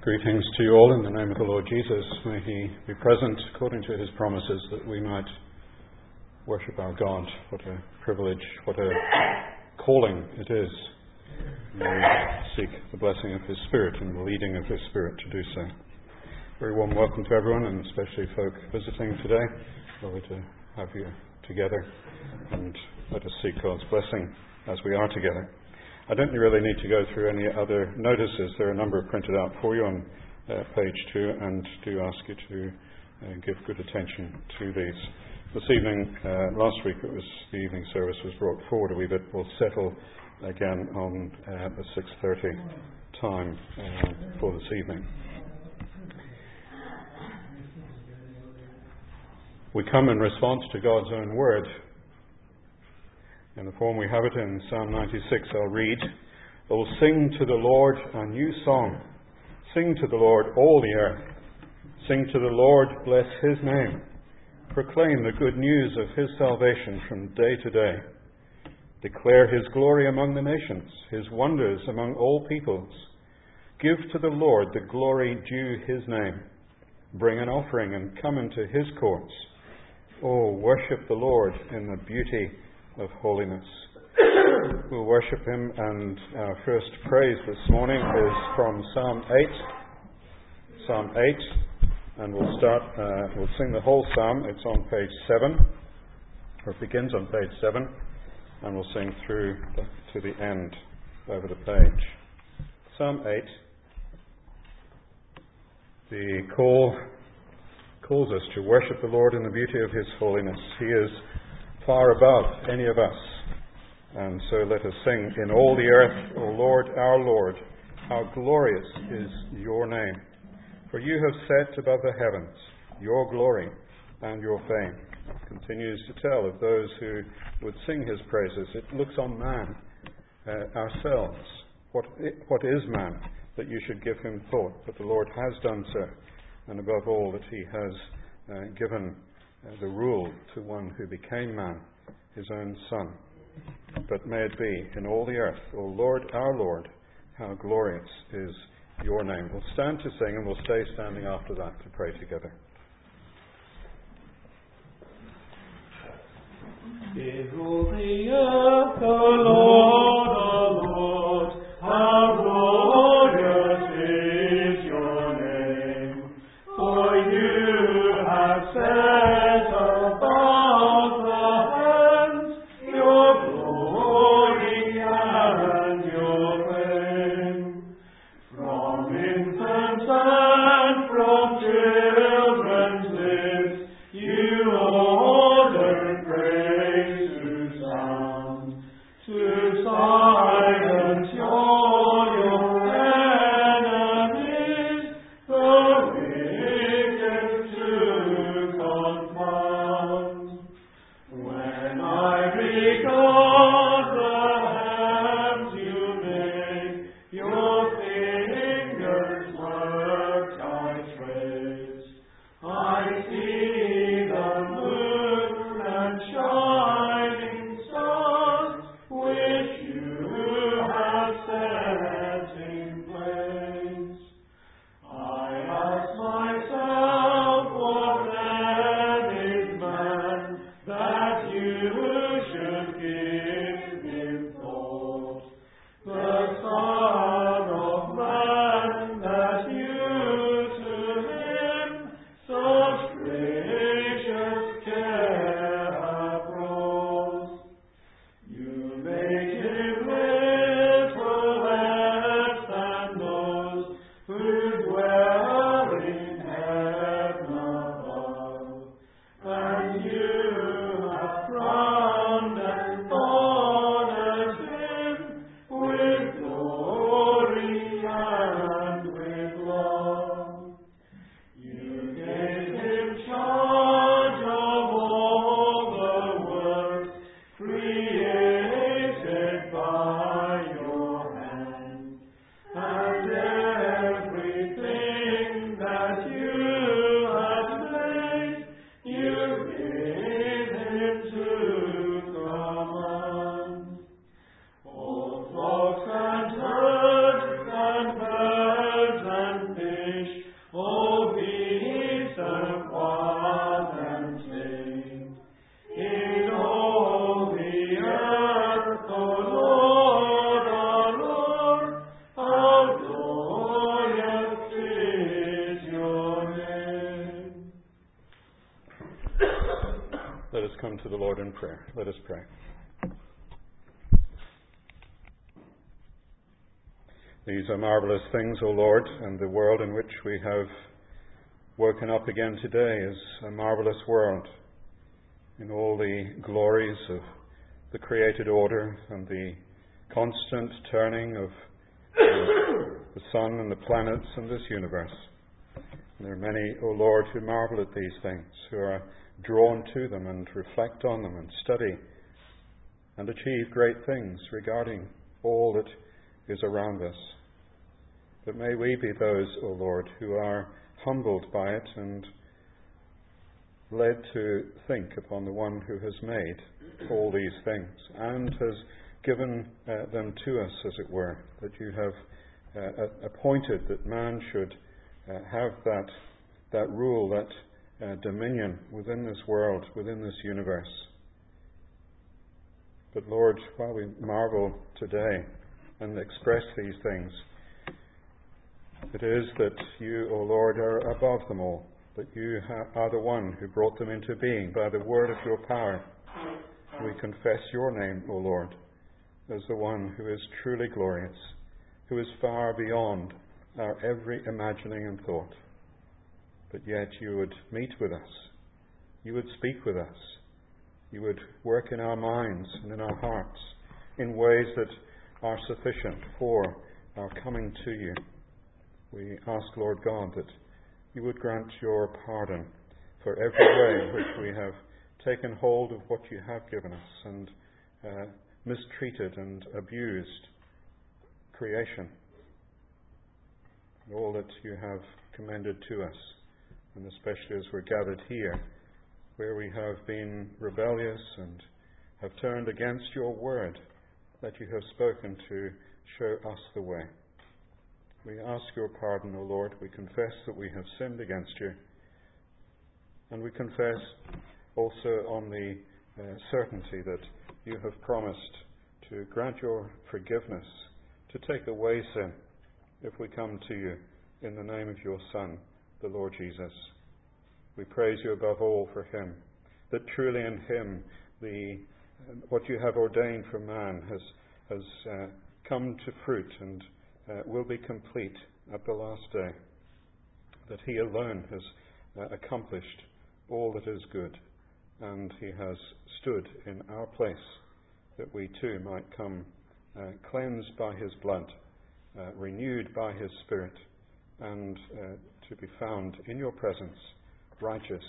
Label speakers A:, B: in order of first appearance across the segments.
A: Greetings to you all in the name of the Lord Jesus. May He be present according to His promises that we might worship our God. What a privilege, what a calling it is. May we seek the blessing of His Spirit and the leading of His Spirit to do so. Very warm welcome to everyone, and especially folk visiting today. Lovely to have you together, and let us seek God's blessing as we are together. I don't really need to go through any other notices. There are a number printed out for you on page 2, and do ask you to give good attention to these. This evening, last week it was the evening service was brought forward a wee bit. We'll settle again on the 6:30 time for this evening. We come in response to God's own word. In the form we have it in Psalm 96, I'll read, "O sing to the Lord a new song. Sing to the Lord all the earth. Sing to the Lord, bless His name. Proclaim the good news of His salvation from day to day. Declare His glory among the nations, His wonders among all peoples. Give to the Lord the glory due His name. Bring an offering and come into His courts. Oh, worship the Lord in the beauty of holiness." We'll worship Him, and our first praise this morning is from Psalm 8, and we'll sing the whole psalm. It's on page 7, or it begins on page 7, and we'll sing through to the end over the page. Psalm 8, the call calls us to worship the Lord in the beauty of His holiness. He is far above any of us. And so let us sing, "In all the earth, O Lord, our Lord, how glorious is your name. For you have set above the heavens your glory and your fame." It continues to tell of those who would sing His praises. It looks on man, ourselves. What is man that you should give him thought? But the Lord has done so. And above all, that He has given the rule to one who became man, His own Son. But may it be in all the earth, O Lord, our Lord, how glorious is your name. We'll stand to sing, and we'll stay standing after that to pray together.
B: Behold the earth, O Lord, how glorious is your name. For you have set above the heavens your glory and your fame. From infants and from children's lips you order praise to sound, to silence your enemies, the wicked to confound. When I regard the heavens you made, your fingers work wish. Oh, peace and quiet and sing. In all the earth, O Lord, our Lord, how glorious is your name.
A: Let us come to the Lord in prayer. Let us pray. These are marvelous things, O Lord, and the world in which we have woken up again today is a marvelous world in all the glories of the created order and the constant turning of the sun and the planets and this universe. And there are many, O Lord, who marvel at these things, who are drawn to them and reflect on them and study and achieve great things regarding all that is around us. But may we be those, O Lord, who are humbled by it and led to think upon the one who has made all these things and has given them to us, as it were, that you have appointed that man should have that rule, that dominion within this world, within this universe. But Lord, while we marvel today and express these things, it is that you, O Lord, are above them all, that you are the one who brought them into being by the word of your power. We confess your name, O Lord, as the one who is truly glorious, who is far beyond our every imagining and thought. But yet you would meet with us, you would speak with us, you would work in our minds and in our hearts in ways that are sufficient for our coming to you. We ask, Lord God, that you would grant your pardon for every way in which we have taken hold of what you have given us and mistreated and abused creation, and all that you have commended to us, and especially as we're gathered here, where we have been rebellious and have turned against your word that you have spoken to show us the way. We ask your pardon, O Lord. We confess that we have sinned against you. And we confess also on the certainty that you have promised to grant your forgiveness, to take away sin, if we come to you in the name of your Son, the Lord Jesus. We praise you above all for him, that truly in him what you have ordained for man has come to fruit and will be complete at the last day, that he alone has accomplished all that is good, and he has stood in our place, that we too might come cleansed by his blood, renewed by his Spirit, and to be found in your presence righteous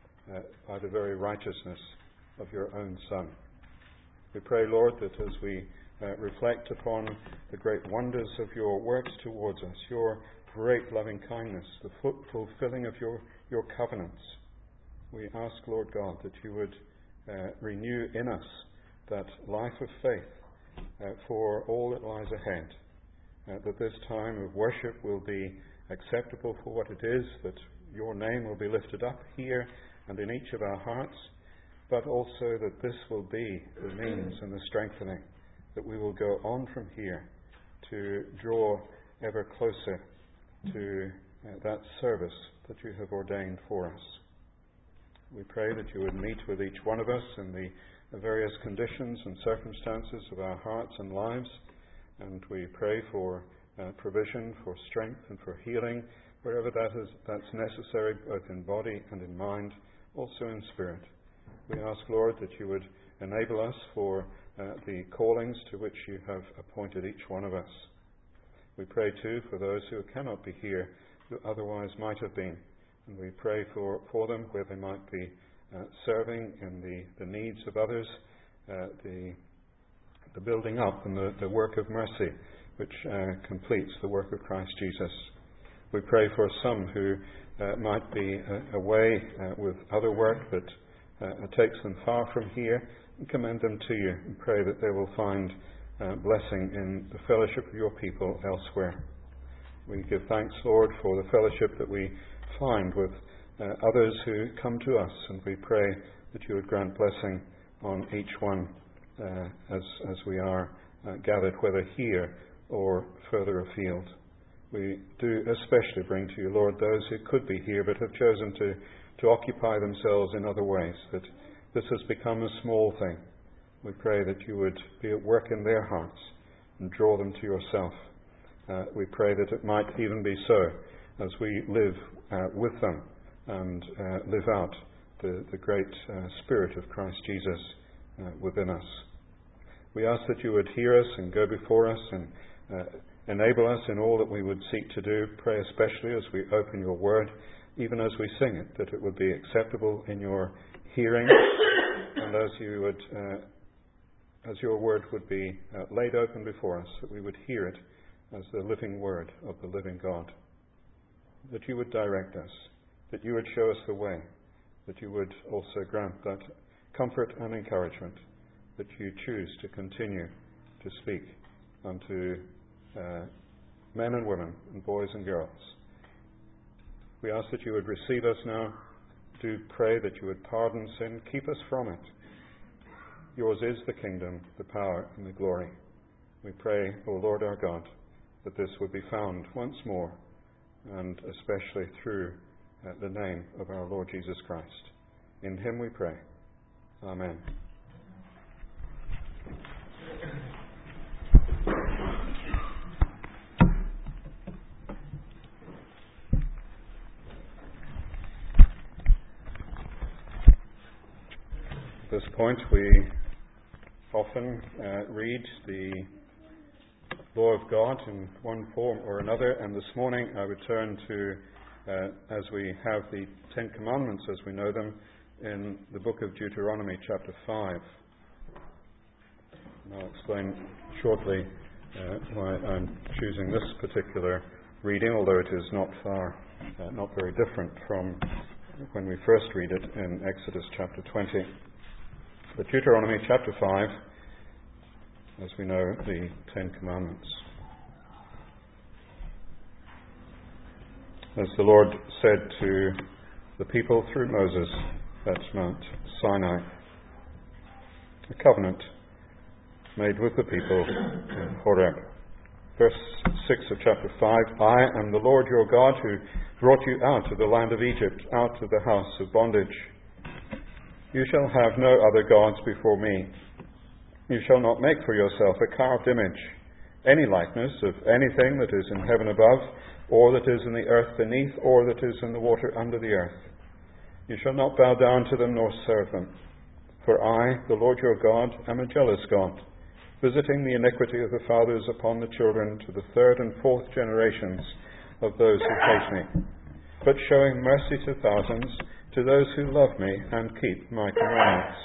A: by the very righteousness of your own Son. We pray, Lord, that as we reflect upon the great wonders of your works towards us, your great loving kindness, the fulfilling of your covenants, we ask, Lord God, that you would renew in us that life of faith for all that lies ahead, that this time of worship will be acceptable for what it is, that your name will be lifted up here and in each of our hearts, but also that this will be the means and the strengthening, that we will go on from here to draw ever closer to that service that you have ordained for us. We pray that you would meet with each one of us in the various conditions and circumstances of our hearts and lives, and we pray for provision, for strength and for healing wherever that's necessary, both in body and in mind, also in spirit. We ask, Lord, that you would enable us for the callings to which you have appointed each one of us. We pray too for those who cannot be here, who otherwise might have been, and we pray for them where they might be serving in the needs of others, the building up and the work of mercy which completes the work of Christ Jesus. We pray for some who might be away with other work that takes them far from here, and commend them to you and pray that they will find blessing in the fellowship of your people elsewhere. We give thanks, Lord, for the fellowship that we find with others who come to us, and we pray that you would grant blessing on each one as we are gathered, whether here or further afield. We do especially bring to you, Lord, those who could be here but have chosen to occupy themselves in other ways, that this has become a small thing. We pray that you would be at work in their hearts and draw them to yourself. We pray that it might even be so as we live with them and live out the great Spirit of Christ Jesus within us. We ask that you would hear us and go before us and enable us in all that we would seek to do. Pray especially as we open your word, even as we sing it, that it would be acceptable in your hearing, and as your word would be laid open before us, that we would hear it as the living word of the living God. That you would direct us, that you would show us the way, that you would also grant that comfort and encouragement, that you choose to continue to speak unto men and women and boys and girls. We ask that you would receive us now. Do pray that you would pardon sin, keep us from it. Yours is the kingdom, the power, and the glory. We pray, O Lord our God, that this would be found once more, and especially through the name of our Lord Jesus Christ. In him we pray. Amen. At this point, we often read the law of God in one form or another, and this morning I would turn to, as we have the Ten Commandments as we know them, in the book of Deuteronomy chapter 5. And I'll explain shortly why I'm choosing this particular reading, although it is not very different from when we first read it in Exodus chapter 20. But Deuteronomy chapter 5, as we know, the Ten Commandments. As the Lord said to the people through Moses at Mount Sinai, a covenant made with the people in Horeb. Verse 6 of chapter 5, I am the Lord your God who brought you out of the land of Egypt, out of the house of bondage. You shall have no other gods before me. You shall not make for yourself a carved image, any likeness of anything that is in heaven above, or that is in the earth beneath, or that is in the water under the earth. You shall not bow down to them nor serve them. For I, the Lord your God, am a jealous God, visiting the iniquity of the fathers upon the children to the third and fourth generations of those who hate me, but showing mercy to thousands, to those who love me and keep my commandments.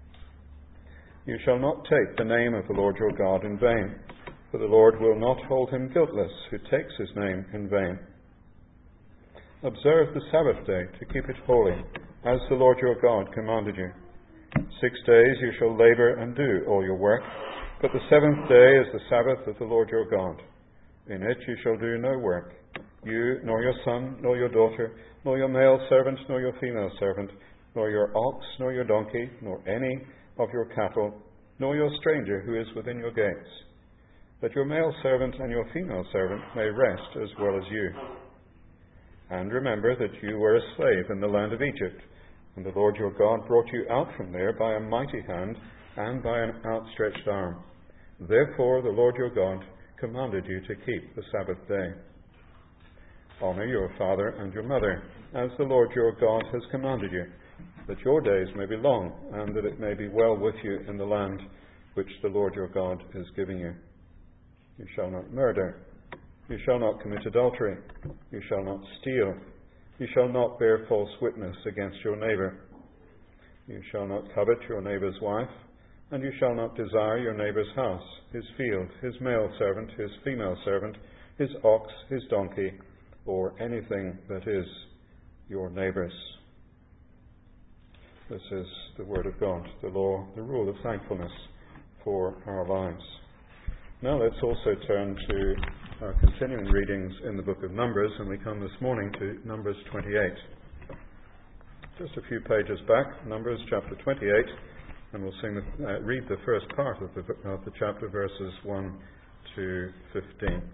A: You shall not take the name of the Lord your God in vain, for the Lord will not hold him guiltless who takes his name in vain. Observe the Sabbath day to keep it holy, as the Lord your God commanded you. 6 days you shall labor and do all your work, but the seventh day is the Sabbath of the Lord your God. In it you shall do no work, you, nor your son, nor your daughter, nor your male servant, nor your female servant, nor your ox, nor your donkey, nor any of your cattle, nor your stranger who is within your gates, that your male servant and your female servant may rest as well as you. And remember that you were a slave in the land of Egypt, and the Lord your God brought you out from there by a mighty hand and by an outstretched arm. Therefore the Lord your God commanded you to keep the Sabbath day. Honor your father and your mother, as the Lord your God has commanded you, that your days may be long, and that it may be well with you in the land which the Lord your God is giving you. You shall not murder. You shall not commit adultery. You shall not steal. You shall not bear false witness against your neighbor. You shall not covet your neighbor's wife, and you shall not desire your neighbor's house, his field, his male servant, his female servant, his ox, his donkey, or anything that is your neighbor's. This is the word of God, the law, the rule of thankfulness for our lives. Now let's also turn to our continuing readings in the book of Numbers, and we come this morning to Numbers 28. Just a few pages back, Numbers chapter 28, and we'll read the first part of the chapter, verses 1 to 15.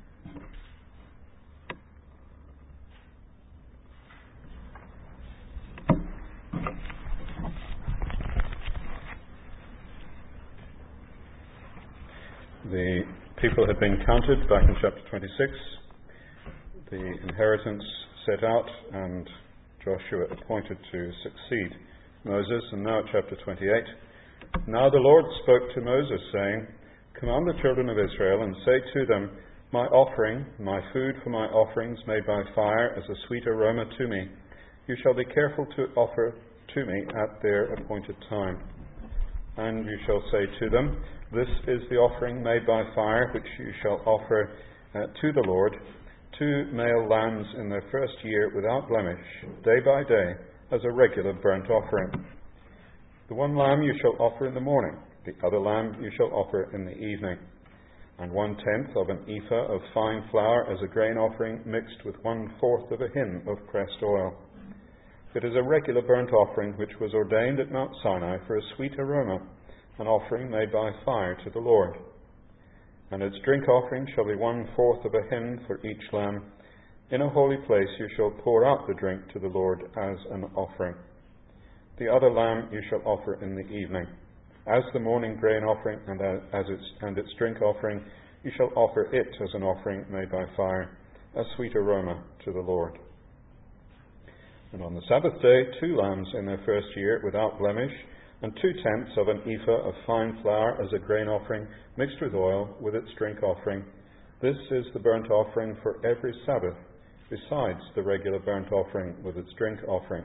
A: The people had been counted back in chapter 26, the inheritance set out, and Joshua appointed to succeed Moses. And now at chapter 28, now the Lord spoke to Moses, saying, Command the children of Israel, and say to them, My offering, my food for my offerings made by fire as a sweet aroma to me, you shall be careful to offer to me at their appointed time. And you shall say to them, This is the offering made by fire, which you shall offer to the Lord, 2 male lambs in their first year without blemish, day by day, as a regular burnt offering. The one lamb you shall offer in the morning, the other lamb you shall offer in the evening. And 1/10 of an ephah of fine flour as a grain offering, mixed with 1/4 of a hin of pressed oil. It is a regular burnt offering which was ordained at Mount Sinai for a sweet aroma, an offering made by fire to the Lord. And its drink offering shall be 1/4 of a hin for each lamb. In a holy place you shall pour out the drink to the Lord as an offering. The other lamb you shall offer in the evening. As the morning grain offering and its drink offering, you shall offer it as an offering made by fire, a sweet aroma to the Lord. And on the Sabbath day, 2 lambs in their first year without blemish, and 2/10 of an ephah of fine flour as a grain offering, mixed with oil, with its drink offering. This is the burnt offering for every Sabbath, besides the regular burnt offering with its drink offering.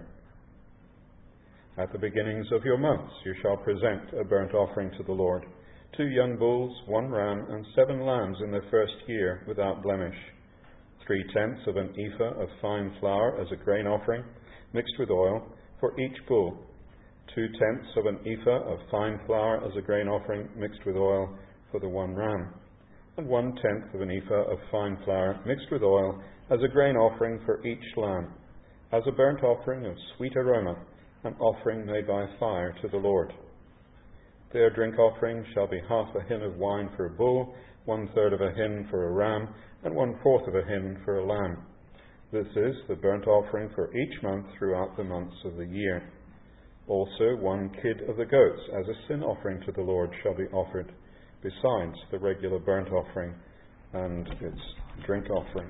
A: At the beginnings of your months you shall present a burnt offering to the Lord, 2 young bulls, 1 ram, and 7 lambs in their first year without blemish. 3/10 of an ephah of fine flour as a grain offering, mixed with oil, for each bull. 2/10 of an ephah of fine flour as a grain offering, mixed with oil, for the 1 ram. And 1/10 of an ephah of fine flour, mixed with oil, as a grain offering for each lamb, as a burnt offering of sweet aroma, an offering made by fire to the Lord. Their drink offering shall be 1/2 a hin of wine for a bull, 1/3 of a hin for a ram, and 1/4 of a hin for a lamb. This is the burnt offering for each month throughout the months of the year. Also 1 kid of the goats as a sin offering to the Lord shall be offered, besides the regular burnt offering and its drink offering.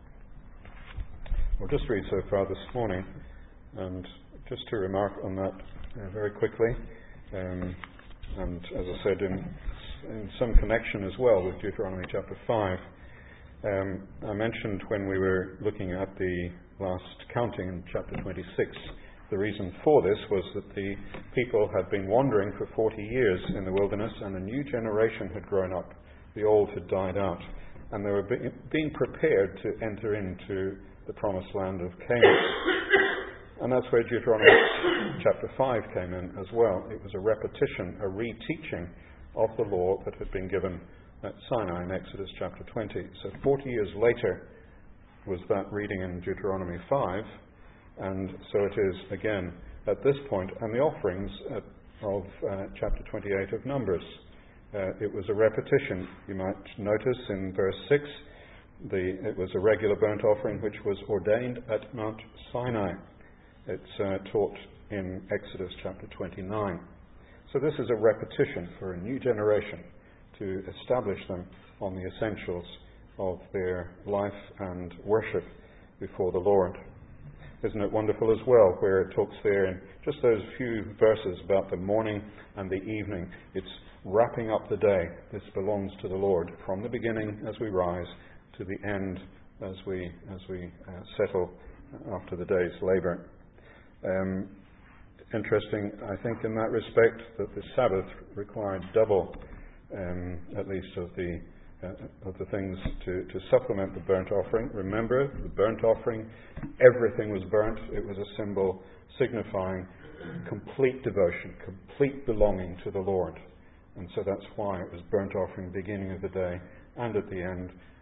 A: We'll just read so far this morning, and just to remark on that very quickly, and as I said, in some connection as well with Deuteronomy chapter 5. I mentioned when we were looking at the last counting in chapter 26, the reason for this was that the people had been wandering for 40 years in the wilderness, and a new generation had grown up. The old had died out, and they were being prepared to enter into the promised land of Canaan. And that's where Deuteronomy chapter 5 came in as well. It was a repetition, a reteaching of the law that had been given at Sinai in Exodus chapter 20. So 40 years later was that reading in Deuteronomy 5, and so it is again at this point. And the offerings of chapter 28 of Numbers, it was a repetition. You might notice in verse 6, it was a regular burnt offering which was ordained at Mount Sinai. It's taught in Exodus chapter 29. So this is a repetition for a new generation to establish them on the essentials of their life and worship before the Lord. Isn't it wonderful as well, where it talks there in just those few verses about the morning and the evening. It's wrapping up the day. This belongs to the Lord from the beginning as we rise to the end as we settle after the day's labour. Interesting, I think, in that respect, that the Sabbath required double, at least, of the things to supplement the burnt offering. Remember, the burnt offering, everything was burnt. It was a symbol signifying complete devotion, complete belonging to the Lord. And so that's why it was burnt offering beginning of the day and at the end,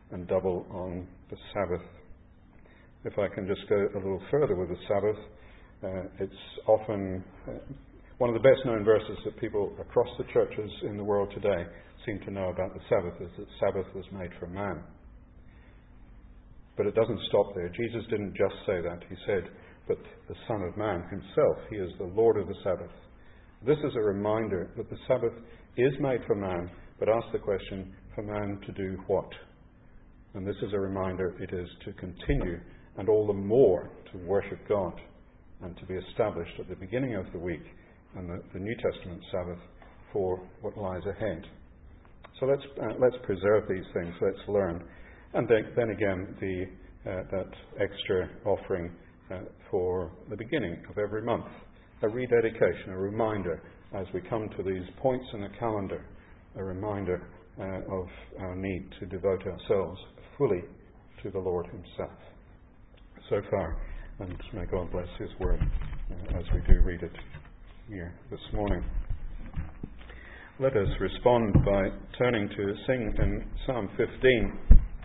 A: and double on the Sabbath. If I can just go a little further with the Sabbath, it's often one of the best known verses that people across the churches in the world today seem to know about the Sabbath is that Sabbath was made for man. But it doesn't stop there. Jesus didn't just say that. He said, but the Son of Man himself, he is the Lord of the Sabbath. This is a reminder that the Sabbath is made for man, but ask the question, for man to do what? And this is a reminder it is to continue and all the more to worship God and to be established at the beginning of the week and the New Testament Sabbath for what lies ahead. So let's preserve these things, let's learn. And then again, that extra offering for the beginning of every month, a rededication, a reminder as we come to these points in the calendar, a reminder of our need to devote ourselves fully to the Lord himself. So far, and may God bless his word as we do read it here this morning. Let us respond by turning to sing in Psalm 15.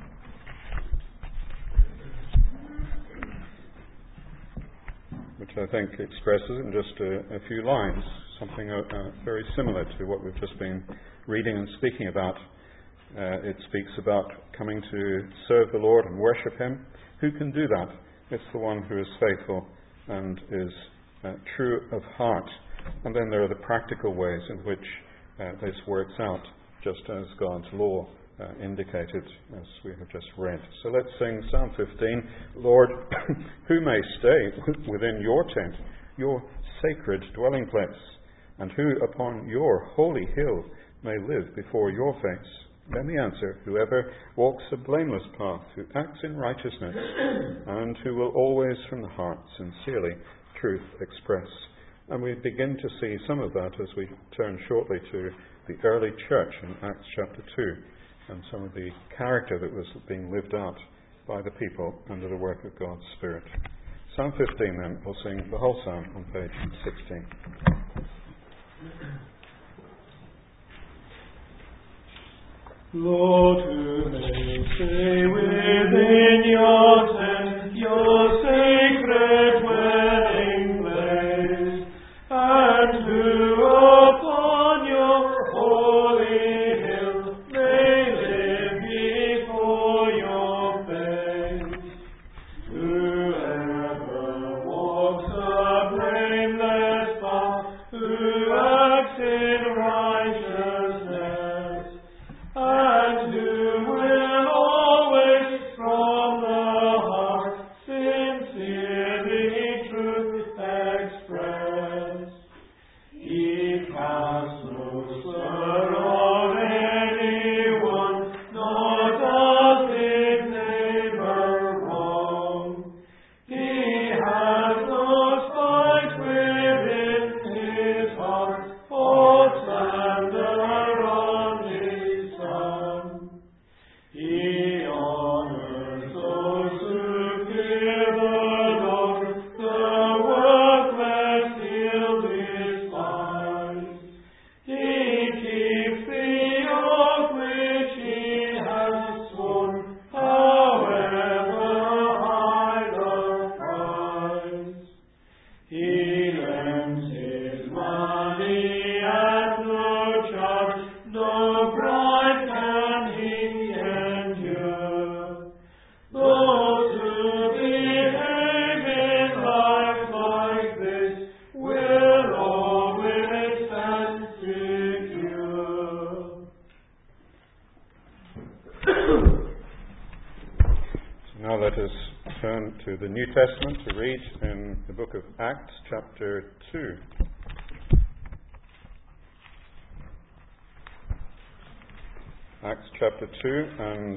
A: Which I think expresses in just a few lines something very similar to what we've just been reading and speaking about. It speaks about coming to serve the Lord and worship him. Who can do that? It's the one who is faithful and is true of heart. And then there are the practical ways in which this works out, just as God's law indicated, as we have just read. So let's sing Psalm 15. Lord, who may stay within your tent, your sacred dwelling place, and who upon your holy hill may live before your face? Then the answer, whoever walks a blameless path, who acts in righteousness, and who will always from the heart sincerely truth express. And we begin to see some of that as we turn shortly to the early church in Acts chapter 2, and some of the character that was being lived out by the people under the work of God's Spirit. Psalm 15 then, we'll sing the whole psalm on page 16.
B: Lord, who may stay within your tent, your sacred dwelling place, and who upon your holy hill may live before your face. Whoever walks a blameless path, who acts in righteousness, and who will always from the heart sincerely truth express. He casts no slur on anyone, nor does his neighbor wrong. He has no spite within his heart, or slander on his son. He honors those who fear the Lord, the worthless he'll despise. He keeps the oath which he has sworn, however high the price. He lends his money at no charge, no bribe can he endure. Those who behave in life like this will always stand secure.
A: So now let us turn to the New Testament to read in the book of Acts chapter 2. Acts chapter 2, and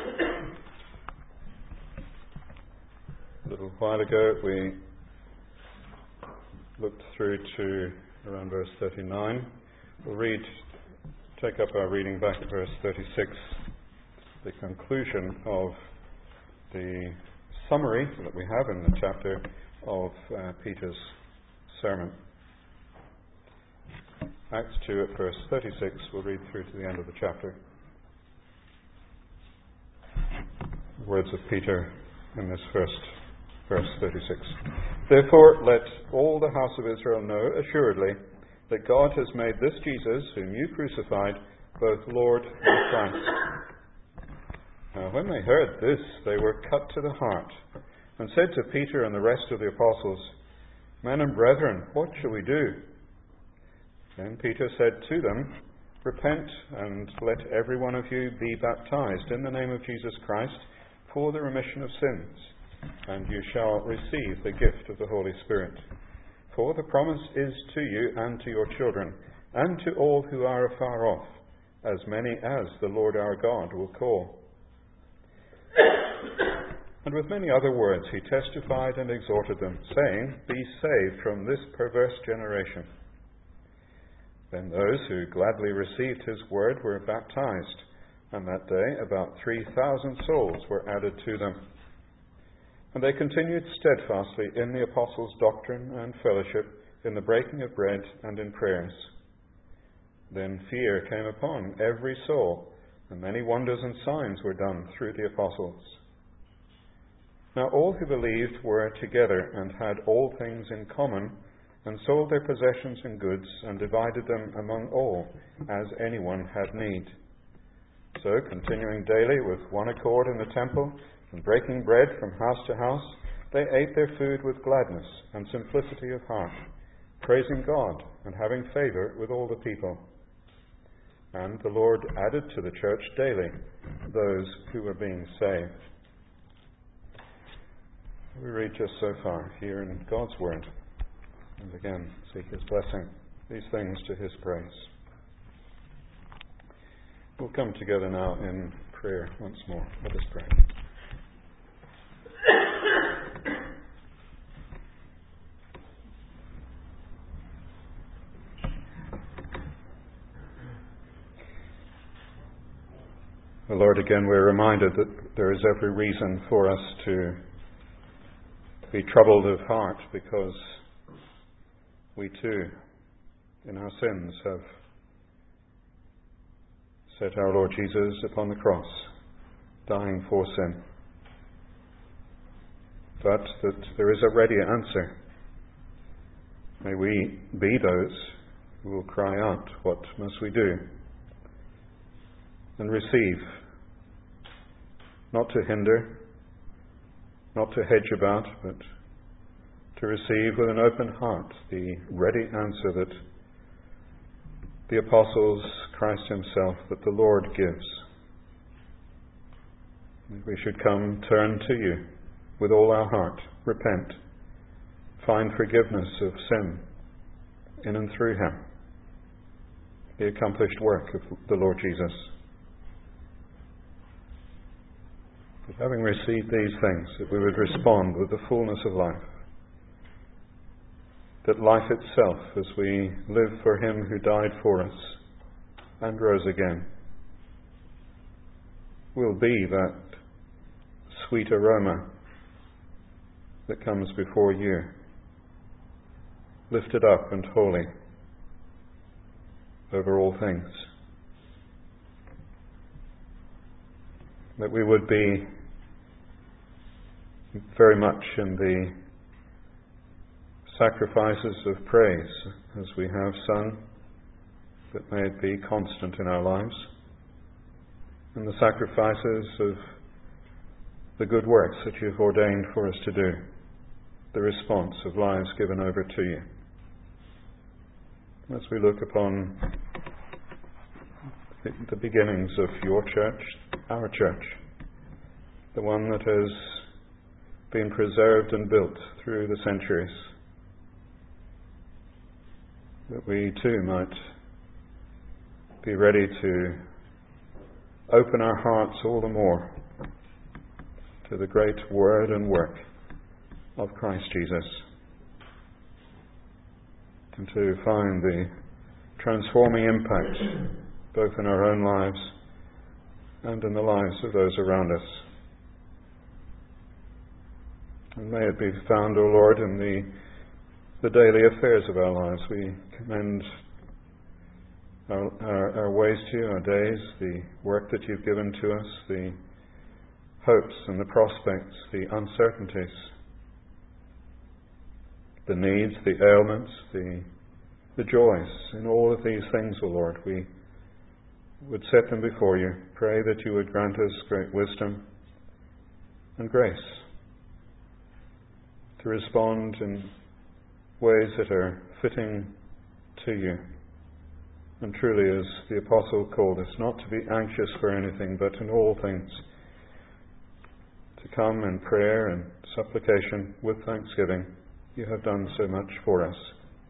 A: a little while ago we looked through to around verse 39. We'll take up our reading back at verse 36, the conclusion of the summary that we have in the chapter of Peter's sermon. Acts 2 at verse 36, we'll read through to the end of the chapter. words of Peter in this first verse 36. Therefore, let all the house of Israel know assuredly that God has made this Jesus, whom you crucified, both Lord and Christ. Now, when they heard this, they were cut to the heart, and said to Peter and the rest of the apostles, Men and brethren, what shall we do? Then Peter said to them, Repent, and let every one of you be baptized in the name of Jesus Christ for the remission of sins, and you shall receive the gift of the Holy Spirit. For the promise is to you and to your children, and to all who are afar off, as many as the Lord our God will call. And with many other words he testified and exhorted them, saying, Be saved from this perverse generation. Then those who gladly received his word were baptized, and that day about 3,000 souls were added to them. And they continued steadfastly in the apostles' doctrine and fellowship, in the breaking of bread and in prayers. Then fear came upon every soul, and many wonders and signs were done through the apostles. Now all who believed were together and had all things in common, and sold their possessions and goods, and divided them among all, as anyone had need. So, continuing daily with one accord in the temple, and breaking bread from house to house, they ate their food with gladness and simplicity of heart, praising God and having favour with all the people. And the Lord added to the church daily those who were being saved. We read just so far here in God's Word, and again seek His blessing, these things to His praise. We'll come together now in prayer once more. Let us pray. Lord, again we're reminded that there is every reason for us to be troubled of heart, because we too, in our sins, have set our Lord Jesus upon the cross, dying for sin. But that there is a ready answer. May we be those who will cry out, what must we do? And receive, not to hinder, not to hedge about, but to receive with an open heart the ready answer that the apostles, Christ Himself, that the Lord gives. We should come, turn to you with all our heart, repent, find forgiveness of sin in and through Him, the accomplished work of the Lord Jesus. But having received these things, that we would respond with the fullness of life. That life itself, as we live for Him who died for us and rose again, will be that sweet aroma that comes before you, lifted up and holy over all things. That we would be very much in the sacrifices of praise, as we have sung, that may it be constant in our lives, and the sacrifices of the good works that you've ordained for us to do, the response of lives given over to you. As we look upon the beginnings of your church, our church, the one that has been preserved and built through the centuries, that we too might be ready to open our hearts all the more to the great word and work of Christ Jesus, and to find the transforming impact both in our own lives and in the lives of those around us. And may it be found, O Lord, in the daily affairs of our lives. We commend our ways to you, our days, the work that you've given to us, the hopes and the prospects, the uncertainties, the needs, the ailments, the joys. In all of these things, O Lord, we would set them before you. Pray that you would grant us great wisdom and grace to respond in ways that are fitting to you. And truly, as the Apostle called us, not to be anxious for anything, but in all things to come in prayer and supplication with thanksgiving. You have done so much for us.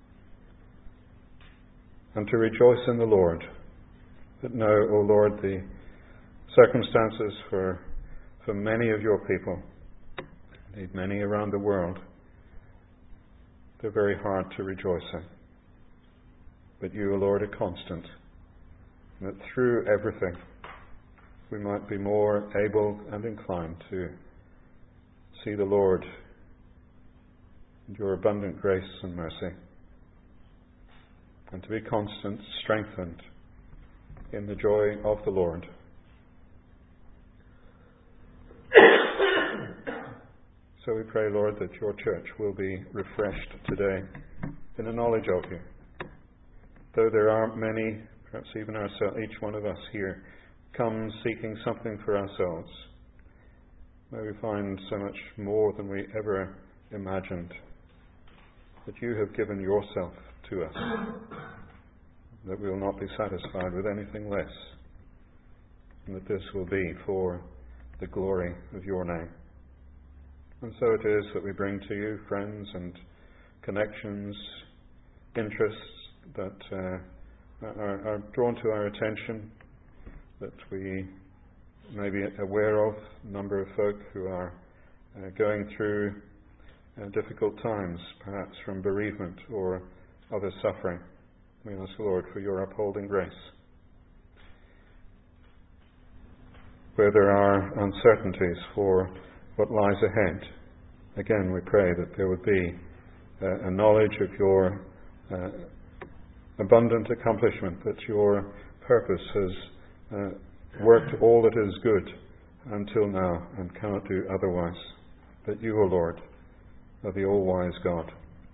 A: And to rejoice in the Lord, that know, O Lord, the circumstances for many of your people, indeed many around the world, they're very hard to rejoice in. But you, O Lord, are constant, and that through everything we might be more able and inclined to see the Lord and your abundant grace and mercy, and to be constant, strengthened in the joy of the Lord. So we pray, Lord, that your church will be refreshed today in the knowledge of you. Though there are many, perhaps even ourselves, each one of us here, come seeking something for ourselves, may we find so much more than we ever imagined, that you have given yourself to us, that we will not be satisfied with anything less, and that this will be for the glory of your name. And so it is that we bring to you friends and connections, interests that are drawn to our attention, that we may be aware of, a number of folk who are going through difficult times, perhaps from bereavement or other suffering. We ask, Lord, for your upholding grace. Where there are uncertainties for what lies ahead, again we pray that there would be a knowledge of your abundant accomplishment, that your purpose has worked all that is good until now and cannot do otherwise. That you, O Lord, are the all-wise God.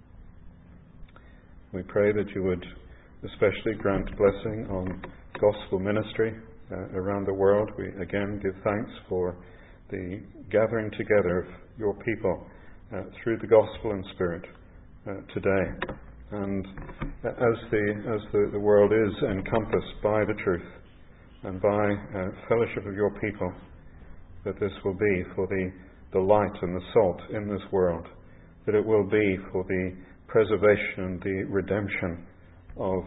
A: We pray that you would especially grant blessing on gospel ministry around the world. We again give thanks for the gathering together of your people through the gospel and spirit today. And as the world is encompassed by the truth and by fellowship of your people, that this will be for the light and the salt in this world, that it will be for the preservation and the redemption of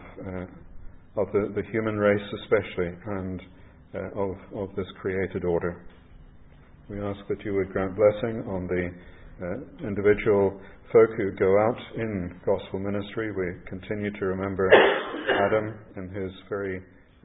A: the human race especially, and of this created order. We ask that you would grant blessing on the individual folk who go out in gospel ministry. We continue to remember Adam in his very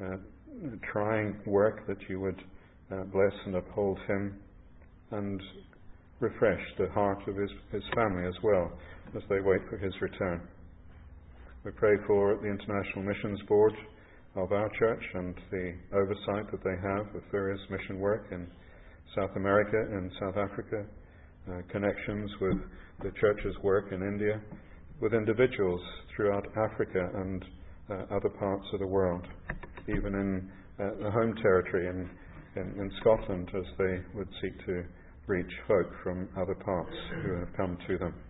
A: trying work, that you would bless and uphold him and refresh the heart of his family as well as they wait for his return. We pray for the International Missions Board of our church and the oversight that they have of various mission work in South America and South Africa, connections with the church's work in India, with individuals throughout Africa and other parts of the world, even in the home territory in Scotland, as they would seek to reach folk from other parts who have come to them.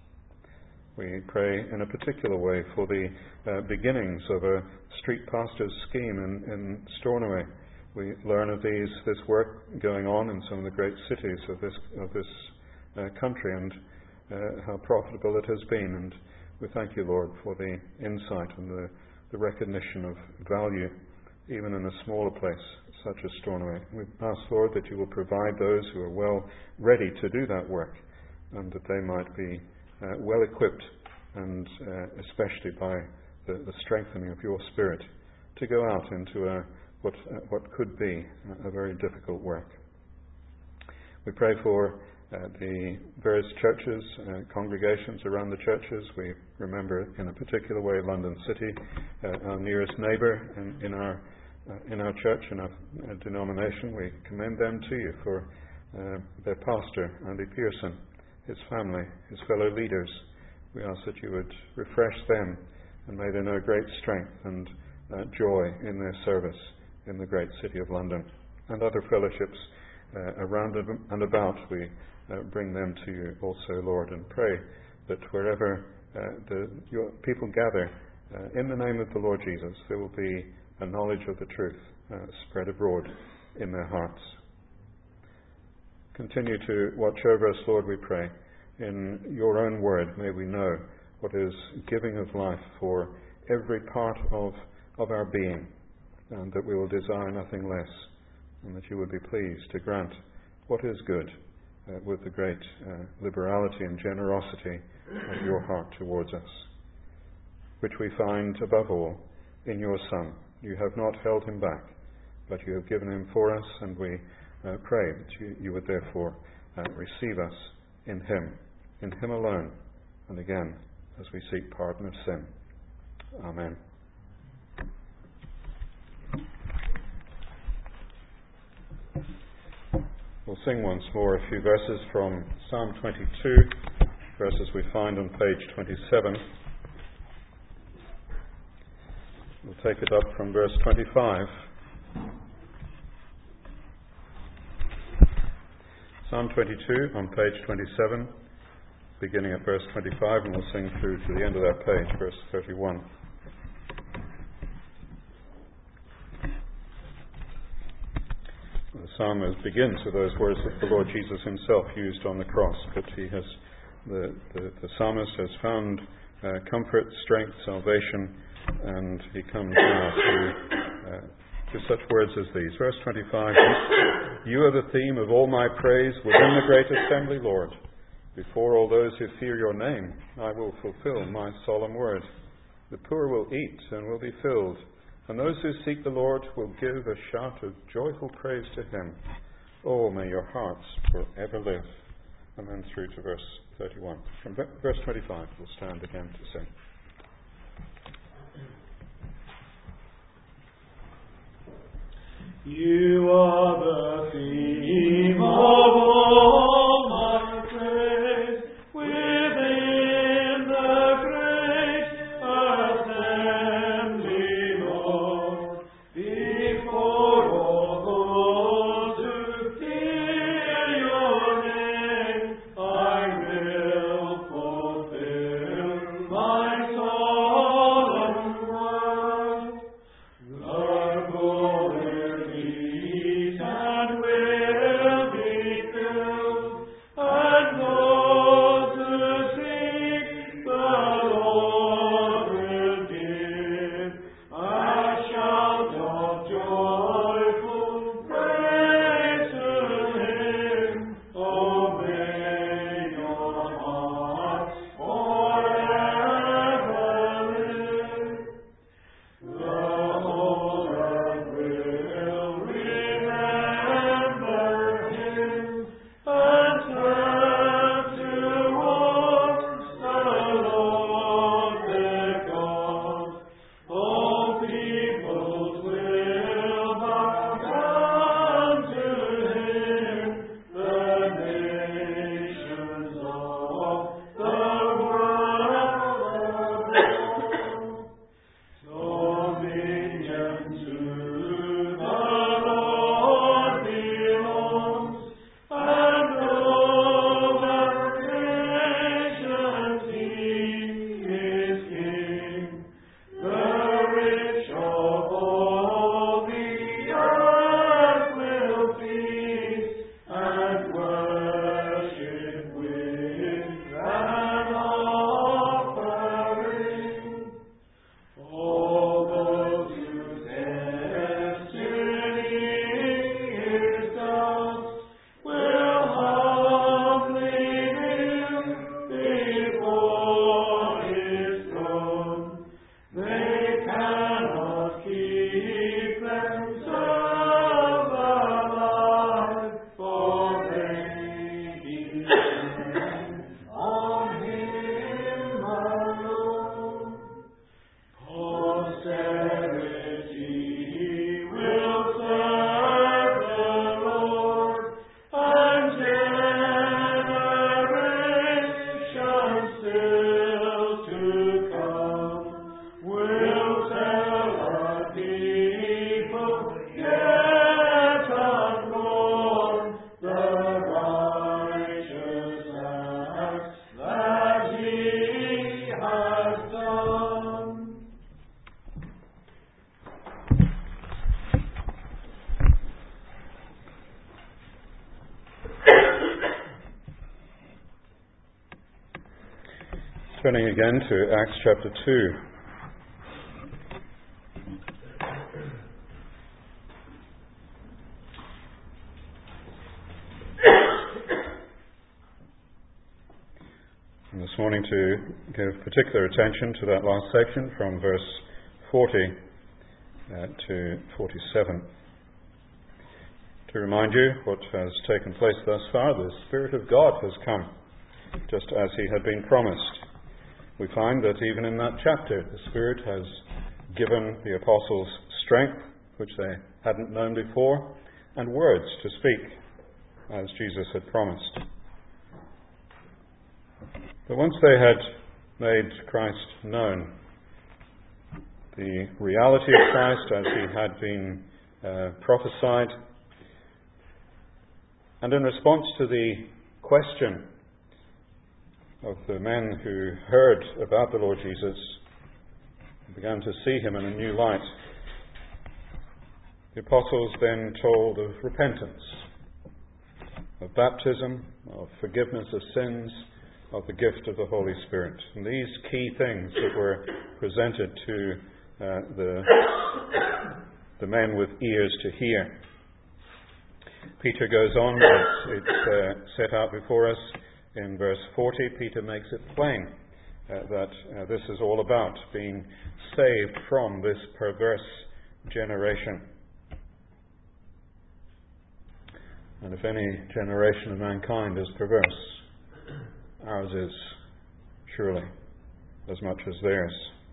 A: We pray in a particular way for the beginnings of a street pastors scheme in Stornoway. We learn of this work going on in some of the great cities of this country, and how profitable it has been. And we thank you, Lord, for the insight and the recognition of value, even in a smaller place such as Stornoway. We ask, Lord, that you will provide those who are well ready to do that work, and that they might be well equipped, and especially by the strengthening of your Spirit, to go out into what could be a very difficult work. We pray for the various churches, congregations around the churches. We remember in a particular way London City, our nearest neighbour in our church, in our denomination. We commend them to you for their pastor, Andy Pearson, his family, his fellow leaders. We ask that you would refresh them, and may they know great strength and joy in their service in the great city of London. And other fellowships around and about, we bring them to you also, Lord, and pray that wherever your people gather in the name of the Lord Jesus, there will be a knowledge of the truth spread abroad in their hearts. Continue to watch over us, Lord, we pray. In your own word, may we know what is giving of life for every part of our being, and that we will desire nothing less, and that you would be pleased to grant what is good with the great liberality and generosity of your heart towards us, which we find above all in your Son. You have not held him back, but you have given him for us, and we pray that you would therefore receive us in him alone, and again as we seek pardon of sin. Amen. We'll sing once more a few verses from Psalm 22, verses we find on page 27. We'll take it up from verse 25. Psalm 22 on page 27, beginning at verse 25, and we'll sing through to the end of that page, verse 31. The psalm begins with those words that the Lord Jesus himself used on the cross, but the psalmist has found comfort, strength, salvation, and he comes now to such words as these. Verse 25, you are the theme of all my praise within the great assembly, Lord. Before all those who fear your name, I will fulfill my solemn word. The poor will eat and will be filled, and those who seek the Lord will give a shout of joyful praise to him. Oh, may your hearts forever live. And then through to verse 31. From verse 25, we'll stand again to sing.
B: You are the theme of all my praise within the great assembly, Lord. Before all those who fear your name, I will fulfill my solemn word. The golden eat and will
A: Turning again to Acts chapter 2. And this morning to give particular attention to that last section from verse 40 to 47. To remind you what has taken place thus far, the Spirit of God has come, just as He had been promised. We find that even in that chapter, the Spirit has given the apostles strength, which they hadn't known before, and words to speak, as Jesus had promised. But once they had made Christ known, the reality of Christ as He had been prophesied, and in response to the question of the men who heard about the Lord Jesus and began to see Him in a new light, the apostles then told of repentance, of baptism, of forgiveness of sins, of the gift of the Holy Spirit. And these key things that were presented to the men with ears to hear. Peter goes on, it's set out before us in verse 40. Peter makes it plain that this is all about being saved from this perverse generation. And if any generation of mankind is perverse, ours is surely as much as theirs.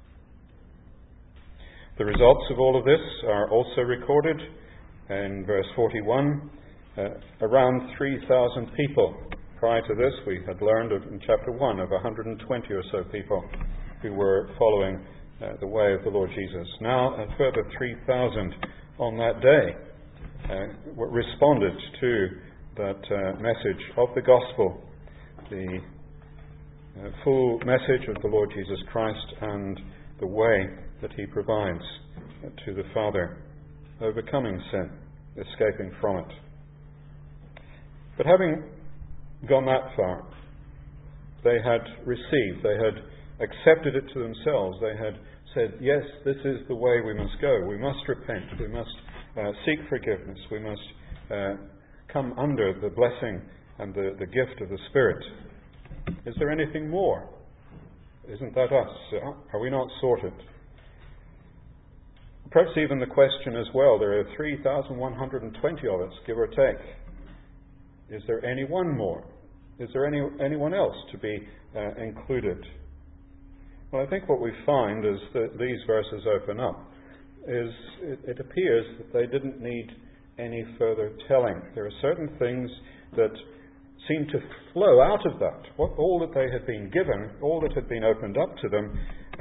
A: The results of all of this are also recorded in verse 41. Around 3,000 people. Prior to this, we had learned in chapter 1 of 120 or so people who were following the way of the Lord Jesus. Now, a further 3,000 on that day responded to that message of the gospel, the full message of the Lord Jesus Christ and the way that He provides to the Father, overcoming sin, escaping from it. But having gone that far, they had received, they had accepted it to themselves, they had said, yes, this is the way we must go. We must repent, we must seek forgiveness, we must come under the blessing and the gift of the Spirit. Is there anything more? Isn't that us? Are we not sorted? Perhaps even the question as well, there are 3,120 of us, give or take. Is there any one more? Is there anyone else to be included? Well, I think what we find as these verses open up is it appears that they didn't need any further telling. There are certain things that seem to flow out of that. All that they had been given, all that had been opened up to them,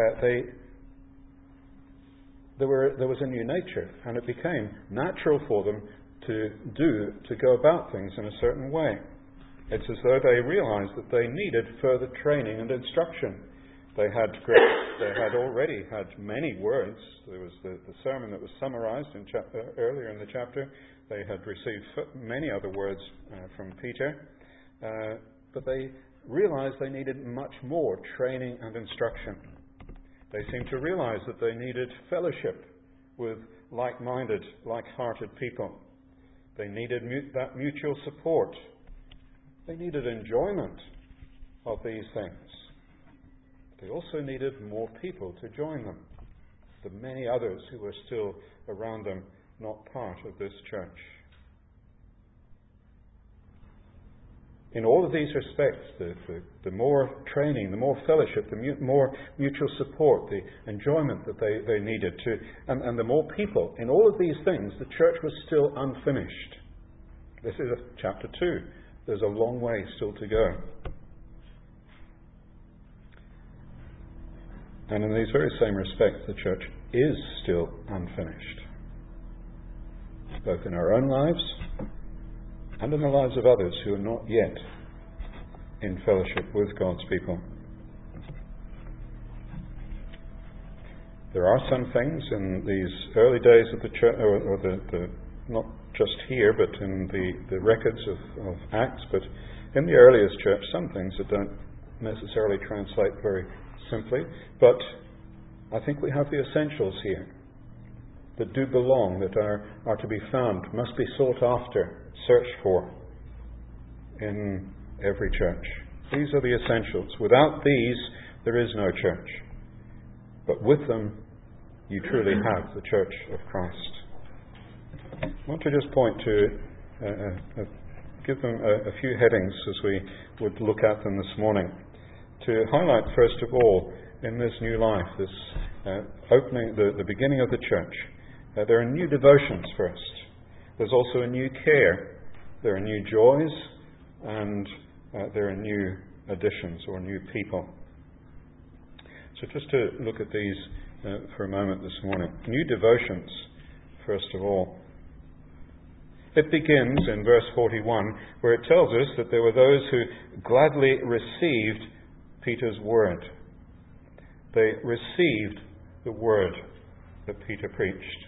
A: there was a new nature, and it became natural for them to go about things in a certain way. It's as though they realized that they needed further training and instruction. They had already had many words. There was the sermon that was summarized earlier in the chapter. They had received many other words from Peter, but they realized they needed much more training and instruction. They seemed to realize that they needed fellowship with like-minded, like-hearted people. They needed that mutual support. They needed enjoyment of these things. They also needed more people to join them, the many others who were still around them, not part of this church. In all of these respects, the more training, the more fellowship, the more mutual support, the enjoyment that they needed to, and the more people, in all of these things, the church was still unfinished. This is chapter 2. There's a long way still to go. And in these very same respects, the church is still unfinished, both in our own lives and in the lives of others who are not yet in fellowship with God's people. There are some things in these early days of the church, or the not just here, but in the records of Acts, but in the earliest church, some things that don't necessarily translate very simply, but I think we have the essentials here that do belong, that are to be found, must be sought after, searched for in every church. These are the essentials. Without these, there is no church. But with them, you truly have the Church of Christ. I want to just point to, give them a few headings as we would look at them this morning. To highlight, first of all, in this new life, this opening, the beginning of the church, there are new devotions first. There's also a new care. There are new joys, and there are new additions or new people. So just to look at these for a moment this morning. New devotions, first of all. It begins in verse 41, where it tells us that there were those who gladly received Peter's word. They received the word that Peter preached.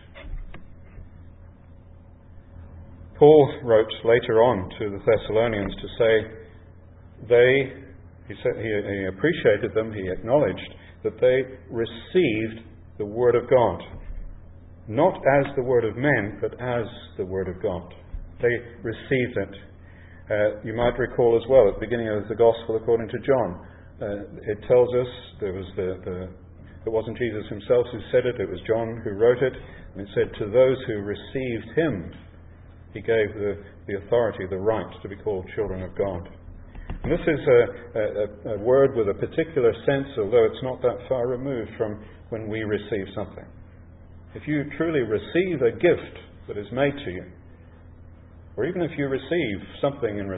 A: Paul wrote later on to the Thessalonians to say he appreciated them, he acknowledged that they received the word of God. Not as the word of men, but as the word of God. They received it. You might recall as well at the beginning of the Gospel according to John, it tells us it wasn't Jesus himself who said it, it was John who wrote it, and it said, to those who received him, he gave the authority, the right to be called children of God. And this is a word with a particular sense, although it's not that far removed from when we receive something. If you truly receive a gift that is made to you, or even if you receive something in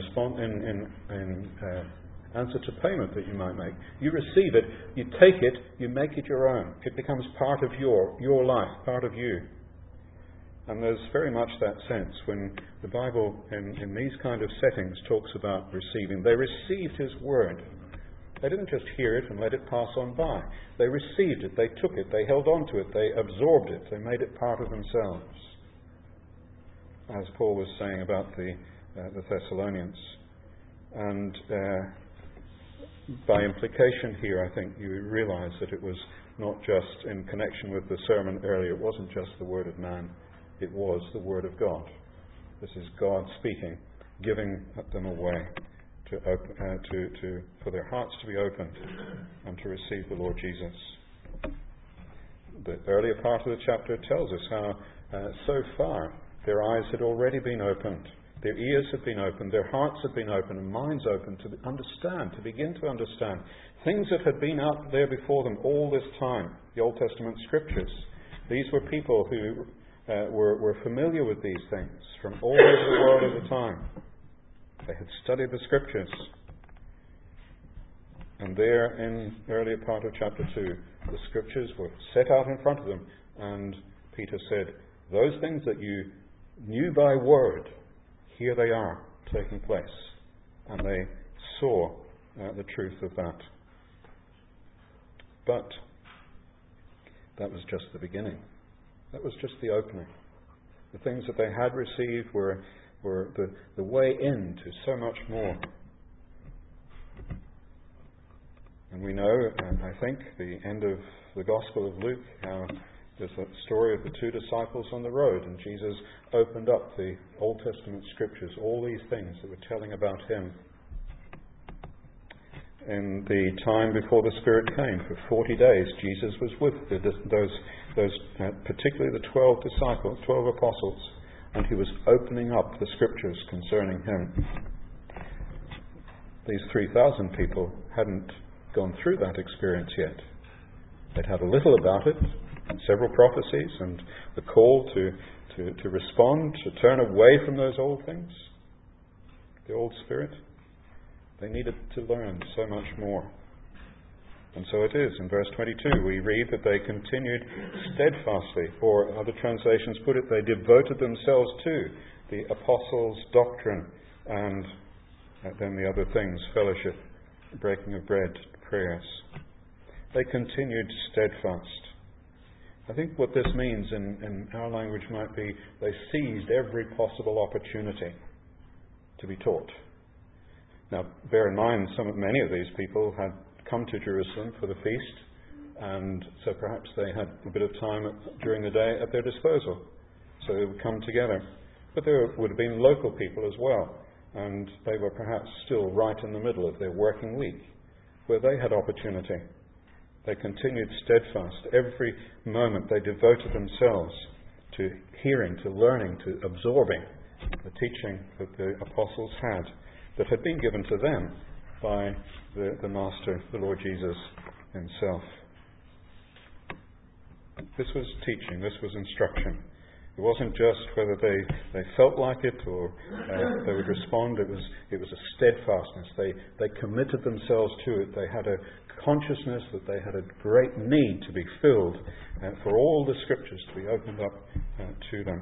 A: answer to payment that you might make, you receive it, you take it, you make it your own. It becomes part of your life, part of you. And there's very much that sense when the Bible in these kind of settings talks about receiving. They received his word. They didn't just hear it and let it pass on by. They received it, they took it, they held on to it, they absorbed it, they made it part of themselves. As Paul was saying about the Thessalonians. And by implication here, I think you realize that it was not just in connection with the sermon earlier, it wasn't just the word of man, it was the word of God. This is God speaking, giving them a way for their hearts to be opened and to receive the Lord Jesus. The earlier part of the chapter tells us how so far their eyes had already been opened, their ears had been opened, their hearts had been opened, and minds opened to understand, to begin to understand things that had been out there before them all this time, the Old Testament scriptures. These were people who were familiar with these things from all over the world at the time. They had studied the scriptures. And there in the earlier part of chapter 2, the scriptures were set out in front of them, and Peter said, those things that you knew by word, here they are taking place. And they saw the truth of that. But that was just the beginning. That was just the opening. The things that they had received were the way into so much more. And we know, I think, the end of the Gospel of Luke, how there's that story of the two disciples on the road, and Jesus opened up the Old Testament scriptures, all these things that were telling about him. In the time before the Spirit came, for 40 days, Jesus was with those particularly the 12 disciples, 12 apostles, and he was opening up the scriptures concerning him. These 3,000 people hadn't gone through that experience yet. They'd had a little about it, several prophecies, and the call to respond, to turn away from those old things, the old spirit. They needed to learn so much more. And so it is. In verse 22 we read that they continued steadfastly, or other translations put it, they devoted themselves to the apostles' doctrine, and then the other things, fellowship, breaking of bread, prayers. They continued steadfast. I think what this means in our language might be they seized every possible opportunity to be taught. Now, bear in mind, many of these people had come to Jerusalem for the feast, and so perhaps they had a bit of time during the day at their disposal. So they would come together. But there would have been local people as well, and they were perhaps still right in the middle of their working week, where they had opportunity. They continued steadfast. Every moment they devoted themselves to hearing, to learning, to absorbing the teaching that the apostles that had been given to them by the Master, the Lord Jesus himself. This was teaching, this was instruction. It wasn't just whether they felt like it or they would respond. It was a steadfastness. They committed themselves to it. They had a consciousness that they had a great need to be filled for all the Scriptures to be opened up to them.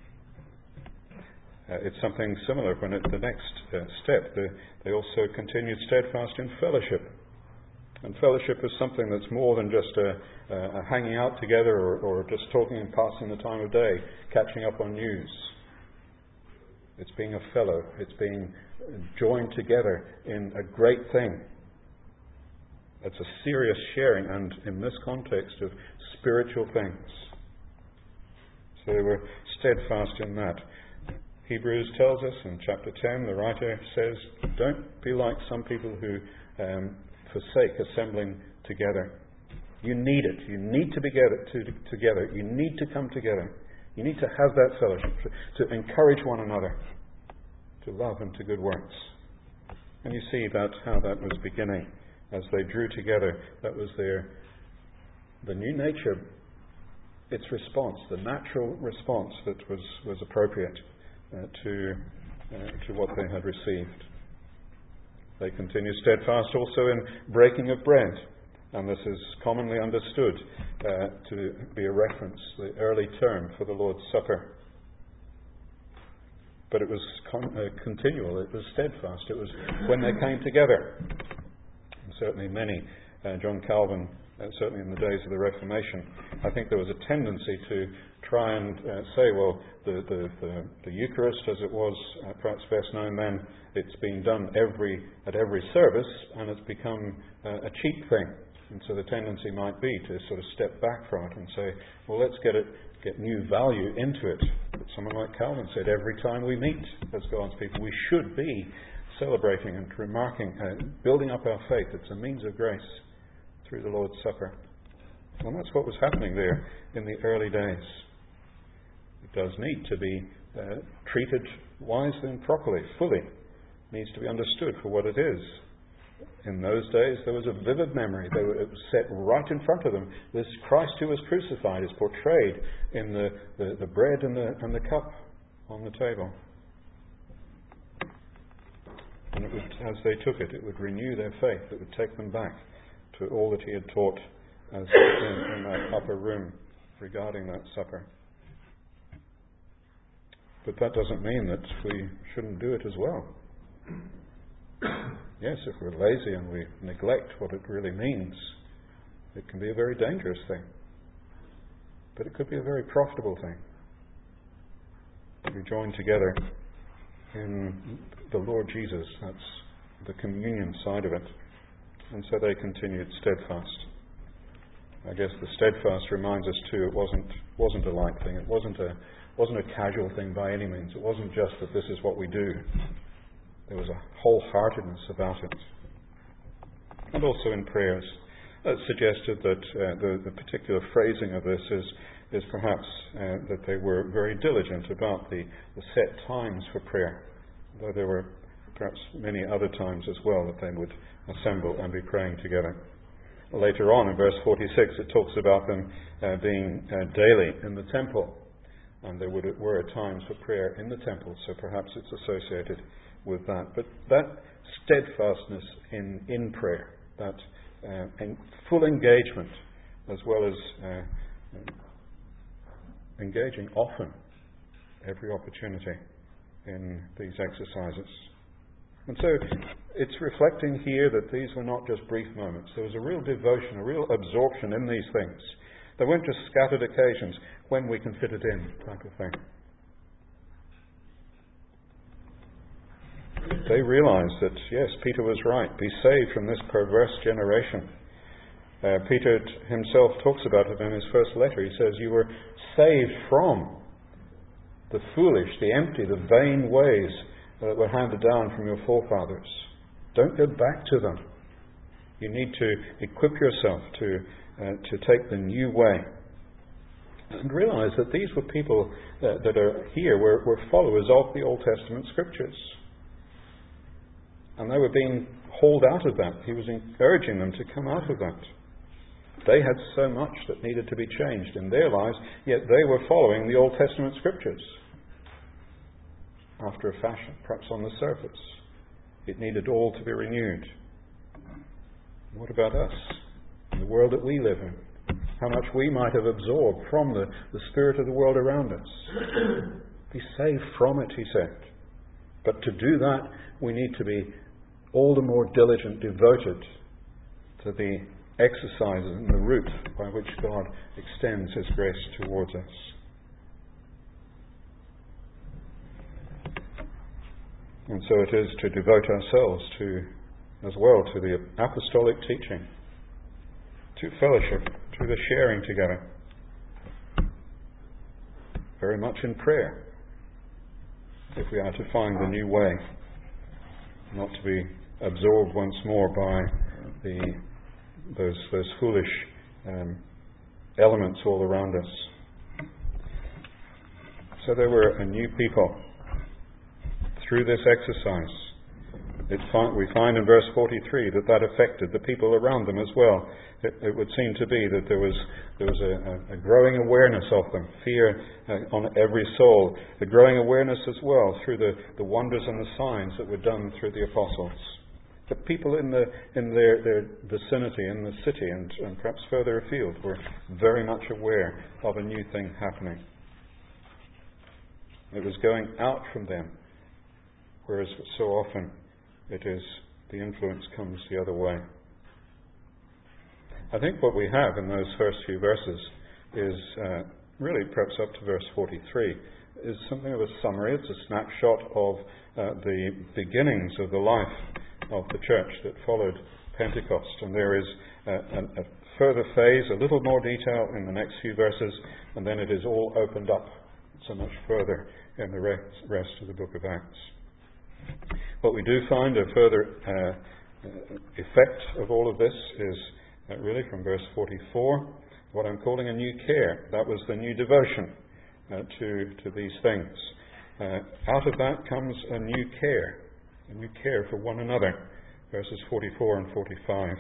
A: It's something similar when at the next step they also continued steadfast in fellowship. And fellowship is something that's more than just a hanging out together or just talking and passing the time of day, catching up on news. It's being a fellow. It's being joined together in a great thing. It's a serious sharing, and in this context of spiritual things. So they were steadfast in that. Hebrews tells us in chapter 10, the writer says, don't be like some people who forsake assembling together. You need it. You need to be together. You need to come together. You need to have that fellowship, to encourage one another, to love and to good works. And you see how that was beginning. As they drew together, that was the new nature, its response, the natural response that was appropriate to what they had received. They continue steadfast also in breaking of bread, and this is commonly understood to be a reference, the early term for the Lord's Supper. But it was continual, it was steadfast, it was when they came together. And certainly many, John Calvin, certainly in the days of the Reformation, I think there was a tendency to try and say, well, the Eucharist, as it was perhaps best known then, it's been done at every service, and it's become a cheap thing. And so the tendency might be to sort of step back from it and say, well, let's get new value into it. But someone like Calvin said, every time we meet as God's people, we should be celebrating and remarking, building up our faith. It's a means of grace through the Lord's Supper. And that's what was happening there in the early days. It does need to be treated wisely and properly, fully. It needs to be understood for what it is. In those days, there was a vivid memory. It was set right in front of them. This Christ who was crucified is portrayed in the bread and the cup on the table. And it would, as they took it, it would renew their faith. It would take them back to all that he had taught as in that upper room regarding that supper. But that doesn't mean that we shouldn't do it as well. Yes, if we're lazy and we neglect what it really means, it can be a very dangerous thing. But it could be a very profitable thing. We join together in the Lord Jesus. That's the communion side of it. And so they continued steadfast. I guess the steadfast reminds us too, it wasn't a light thing. It wasn't a casual thing by any means. It wasn't just that this is what we do. There was a wholeheartedness about it. And also in prayers. It's suggested that the particular phrasing of this is perhaps that they were very diligent about the set times for prayer. Though there were perhaps many other times as well that they would assemble and be praying together. Later on in verse 46 it talks about them being daily in the temple. And there were times for prayer in the temple, so perhaps it's associated with that. But that steadfastness in prayer, that full engagement, as well as engaging often, every opportunity in these exercises. And so it's reflecting here that these were not just brief moments. There was a real devotion, a real absorption in these things. They weren't just scattered occasions when we can fit it in type of thing. they realized that, yes, Peter was right. Be saved from this perverse generation. Peter himself talks about it in his first letter. He says, you were saved from the foolish, the empty, the vain ways that were handed down from your forefathers. Don't go back to them. You need to equip yourself to take the new way. And realize that these were people that are here, were followers of the Old Testament Scriptures. And they were being hauled out of that. He was encouraging them to come out of that. They had so much that needed to be changed in their lives, yet they were following the Old Testament Scriptures. After a fashion, perhaps on the surface. It needed all to be renewed. What about us? In the world that we live in? How much we might have absorbed from the spirit of the world around us. Be saved from it, he said. But to do that, we need to be all the more diligent, devoted to the exercises and the route by which God extends His grace towards us. And so it is to devote ourselves as well to the apostolic teaching, to fellowship, to the sharing together. Very much in prayer, if we are to find the new way, not to be absorbed once more by those foolish elements all around us. So they were a new people. Through this exercise, we find in verse 43 that affected the people around them as well. It would seem to be that there was a growing awareness of them, fear on every soul, the growing awareness as well through the wonders and the signs that were done through the apostles. The people in their vicinity, in the city and perhaps further afield, were very much aware of a new thing happening. It was going out from them. Whereas so often it is the influence comes the other way. I think what we have in those first few verses is really perhaps up to verse 43 is something of a summary. It's a snapshot of the beginnings of the life of the church that followed Pentecost. And there is a further phase, a little more detail in the next few verses, and then it is all opened up so much further in the rest of the book of Acts. What we do find a further effect of all of this is really from verse 44, what I'm calling a new care. That was the new devotion to these things. Out of that comes a new care for one another, verses 44 and 45.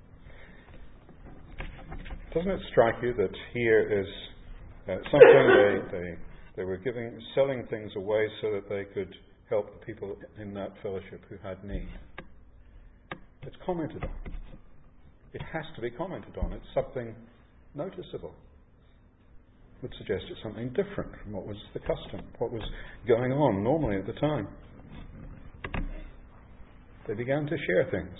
A: Doesn't it strike you that here is something they were selling things away so that they could help the people in that fellowship who had need? It's commented on. It has to be commented on. It's something noticeable. It would suggest it's something different from what was the custom, what was going on normally at the time. They began to share things.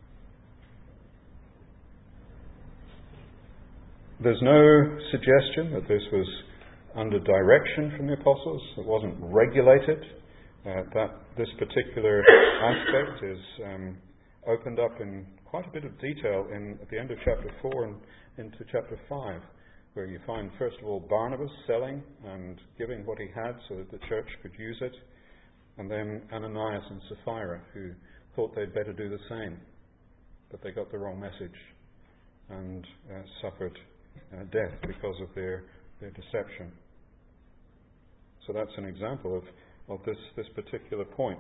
A: There's no suggestion that this was under direction from the apostles. It wasn't regulated. That this particular aspect is opened up in quite a bit of detail at the end of chapter 4 and into chapter 5, where you find, first of all, Barnabas selling and giving what he had so that the church could use it, and then Ananias and Sapphira, who thought they'd better do the same, but they got the wrong message and suffered death because of their deception. So that's an example of this particular point.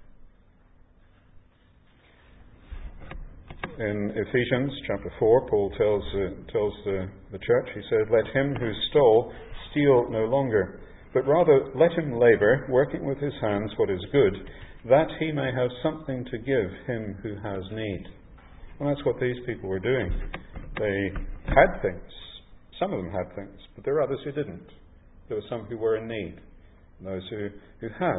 A: In Ephesians chapter 4, Paul tells the church, he said, "Let him who stole steal no longer, but rather let him labour, working with his hands what is good, that he may have something to give him who has need." And that's what these people were doing. They had things. Some of them had things, but there were others who didn't. There were some who were in need. And those who had,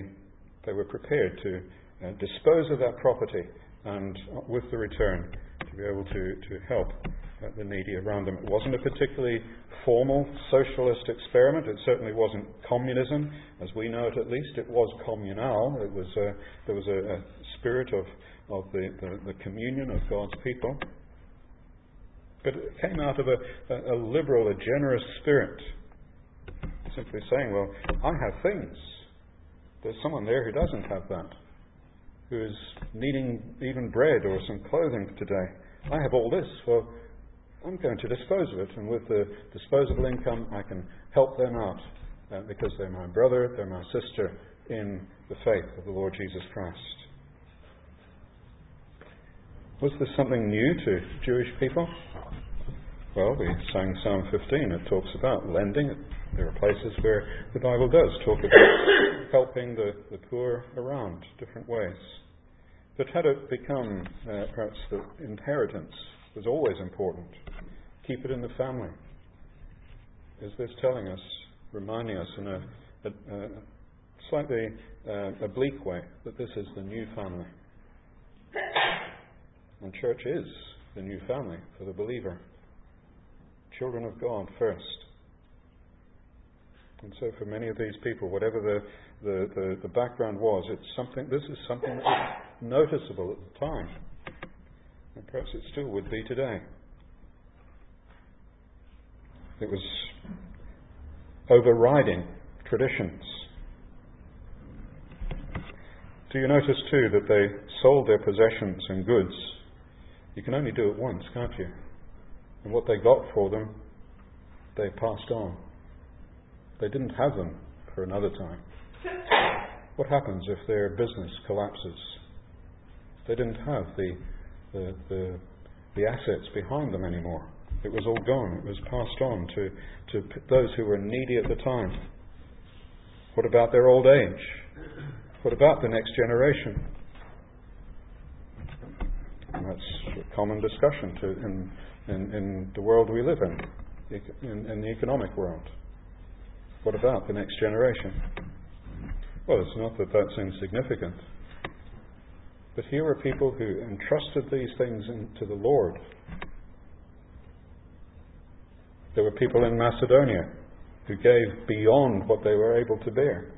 A: they were prepared to dispose of that property and with the return to be able to help the needy around them. It wasn't a particularly formal socialist experiment. It certainly wasn't communism, as we know it at least. It was communal. There was a spirit of the communion of God's people. But it came out of a liberal, a generous spirit. Simply saying, well, I have things. There's someone there who doesn't have that, who is needing even bread or some clothing today. I have all this. Well, I'm going to dispose of it, and with the disposable income I can help them out because they're my brother, they're my sister in the faith of the Lord Jesus Christ. Was this something new to Jewish people? Well, we sang Psalm 15. It talks about lending. There are places where the Bible does talk about helping the poor around different ways. But had it become perhaps the inheritance was always important? Keep it in the family. Is this telling us, reminding us in a slightly oblique way that this is the new family? And church is the new family for the believer. Children of God first. And so for many of these people, whatever the background was, this is something that was noticeable at the time. And perhaps it still would be today. It was overriding traditions. Do you notice too that they sold their possessions and goods? You can only do it once, can't you? And what they got for them, they passed on. They didn't have them for another time. What happens if their business collapses? They didn't have the assets behind them anymore. It was all gone. It was passed on to those who were needy at the time. What about their old age? What about the next generation? And that's a common discussion in the world we live in the economic world. What about the next generation? Well, it's not that that's insignificant. But here are people who entrusted these things to the Lord. There were people in Macedonia who gave beyond what they were able to bear.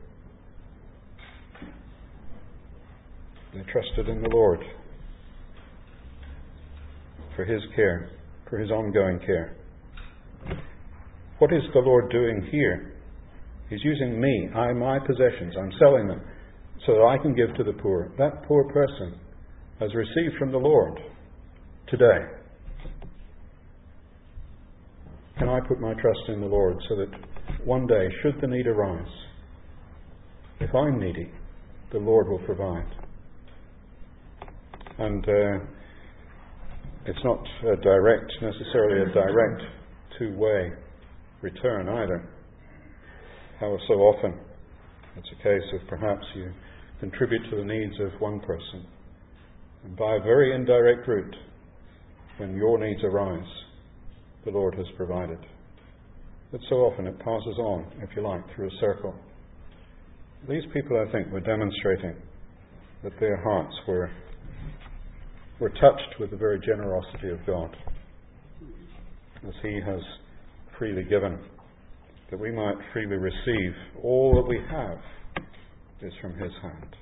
A: They trusted in the Lord for His care, for His ongoing care. What is the Lord doing here? He's using me, my possessions. I'm selling them so that I can give to the poor. That poor person has received from the Lord today. Can I put my trust in the Lord so that one day, should the need arise, if I'm needy, the Lord will provide? And it's not necessarily a direct two-way return either. How so often it's a case of perhaps you contribute to the needs of one person, and by a very indirect route, when your needs arise, the Lord has provided. But so often it passes on, if you like, through a circle. These people, I think, were demonstrating that their hearts were touched with the very generosity of God, as He has freely given, that we might freely receive. All that we have is from His hand.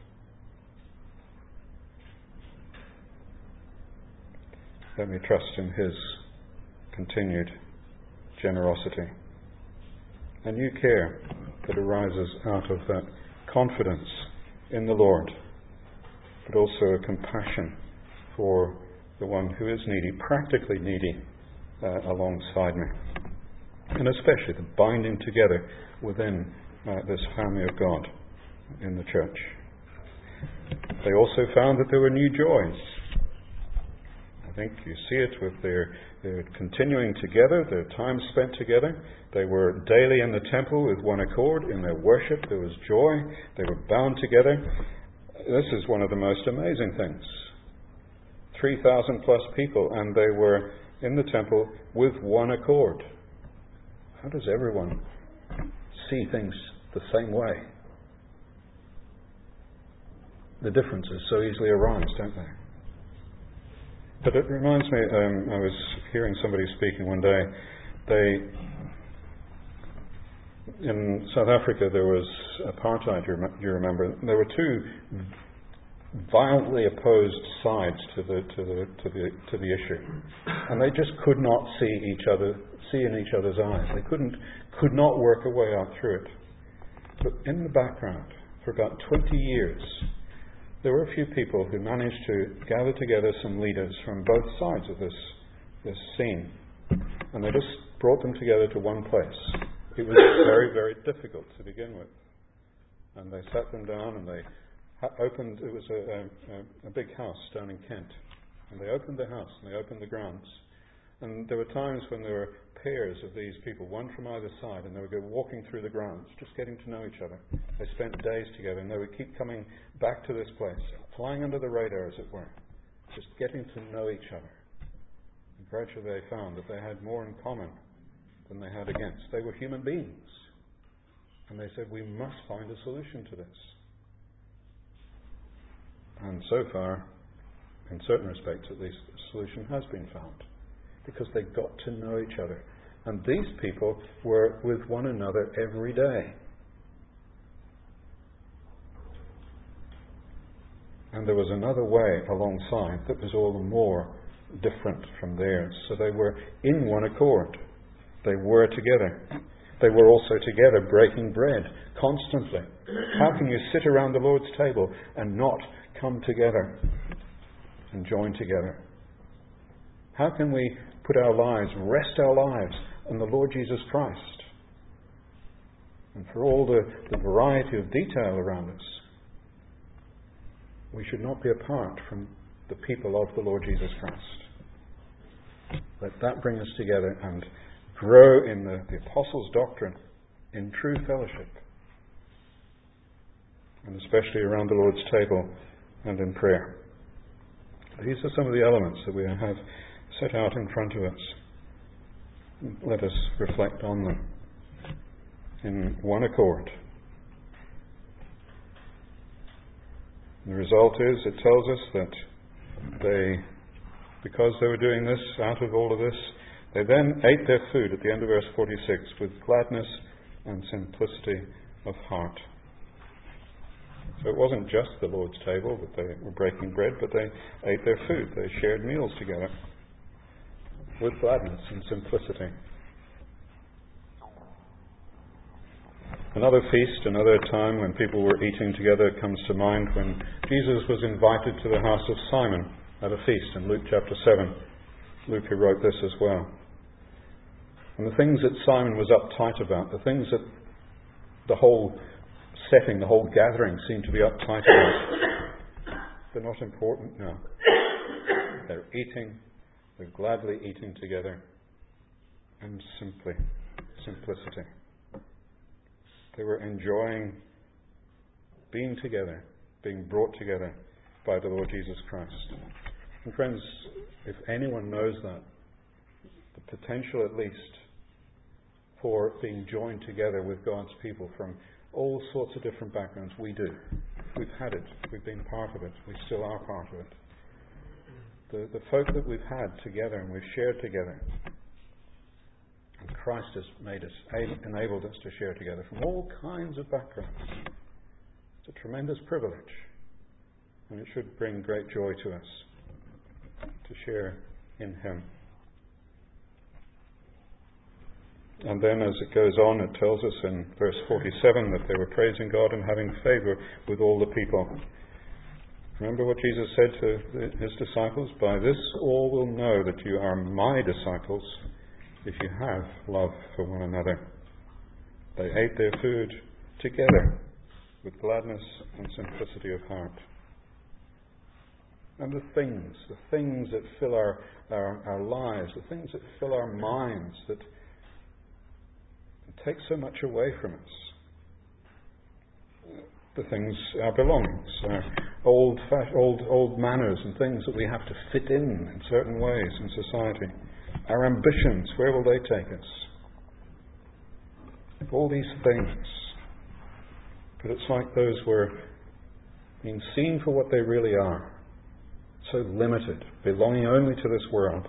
A: Let me trust in His continued generosity. A new care that arises out of that confidence in the Lord, but also a compassion for the one who is needy, practically needy, alongside me. And especially the binding together within this family of God in the church. They also found that there were new joys. I think you see it with their continuing together, their time spent together. They were daily in the temple with one accord. In their worship there was joy. They were bound together. This is one of the most amazing things. 3,000 plus people, and they were in the temple with one accord. How does everyone see things the same way? The differences so easily arise, don't they? But it reminds me, I was hearing somebody speaking one day. In South Africa there was apartheid, do you remember? There were two violently opposed sides to the issue, and they just could not see in each other's eyes. They could not work a way out through it. But in the background, for about 20 years, there were a few people who managed to gather together some leaders from both sides of this scene, and they just brought them together to one place. It was very, very difficult to begin with, and they sat them down and they opened. It was a big house down in Kent, and they opened the house and they opened the grounds, and there were times when there were pairs of these people, one from either side, and they would go walking through the grounds, just getting to know each other. They spent days together, and they would keep coming back to this place, flying under the radar, as it were, just getting to know each other. And gradually they found that they had more in common than they had against. They were human beings, and they said, we must find a solution to this. And so far, in certain respects at least, the solution has been found, because they got to know each other. And these people were with one another every day. And there was another way alongside that was all the more different from theirs. So they were in one accord. They were together. They were also together breaking bread constantly. How can you sit around the Lord's table and not come together and join together? How can we rest our lives on the Lord Jesus Christ? And for all the variety of detail around us, we should not be apart from the people of the Lord Jesus Christ. Let that bring us together and grow in the Apostles' doctrine, in true fellowship, and especially around the Lord's table and in prayer. These are some of the elements that we have set out in front of us. Let us reflect on them in one accord. The result is, it tells us that because they were doing this, out of all of this, they then ate their food at the end of verse 46 with gladness and simplicity of heart. So it wasn't just the Lord's table that they were breaking bread, but they ate their food. They shared meals together with gladness and simplicity. Another feast, another time when people were eating together comes to mind when Jesus was invited to the house of Simon at a feast in Luke chapter 7. Luke who wrote this as well. And the things that Simon was uptight about, the things that the whole setting, the whole gathering seemed to be uptight about, they're not important now. They're eating, they're gladly eating together, and simplicity. They were enjoying being together, being brought together by the Lord Jesus Christ. And friends, if anyone knows that, the potential at least for being joined together with God's people from all sorts of different backgrounds, we do. We've had it. We've been part of it. We still are part of it. The folk that we've had together and we've shared together, and Christ has enabled us to share together from all kinds of backgrounds. It's a tremendous privilege, and it should bring great joy to us to share in Him. And then as it goes on, it tells us in verse 47 that they were praising God and having favour with all the people. Remember what Jesus said to His disciples? By this all will know that you are my disciples, if you have love for one another. They ate their food together with gladness and simplicity of heart. And the things that fill our lives, the things that fill our minds, that take so much away from us. The things, our belongings, our old manners and things that we have to fit in certain ways in society. Our ambitions, where will they take us? All these things. But it's like those were being seen for what they really are. so limited, belonging only to this world.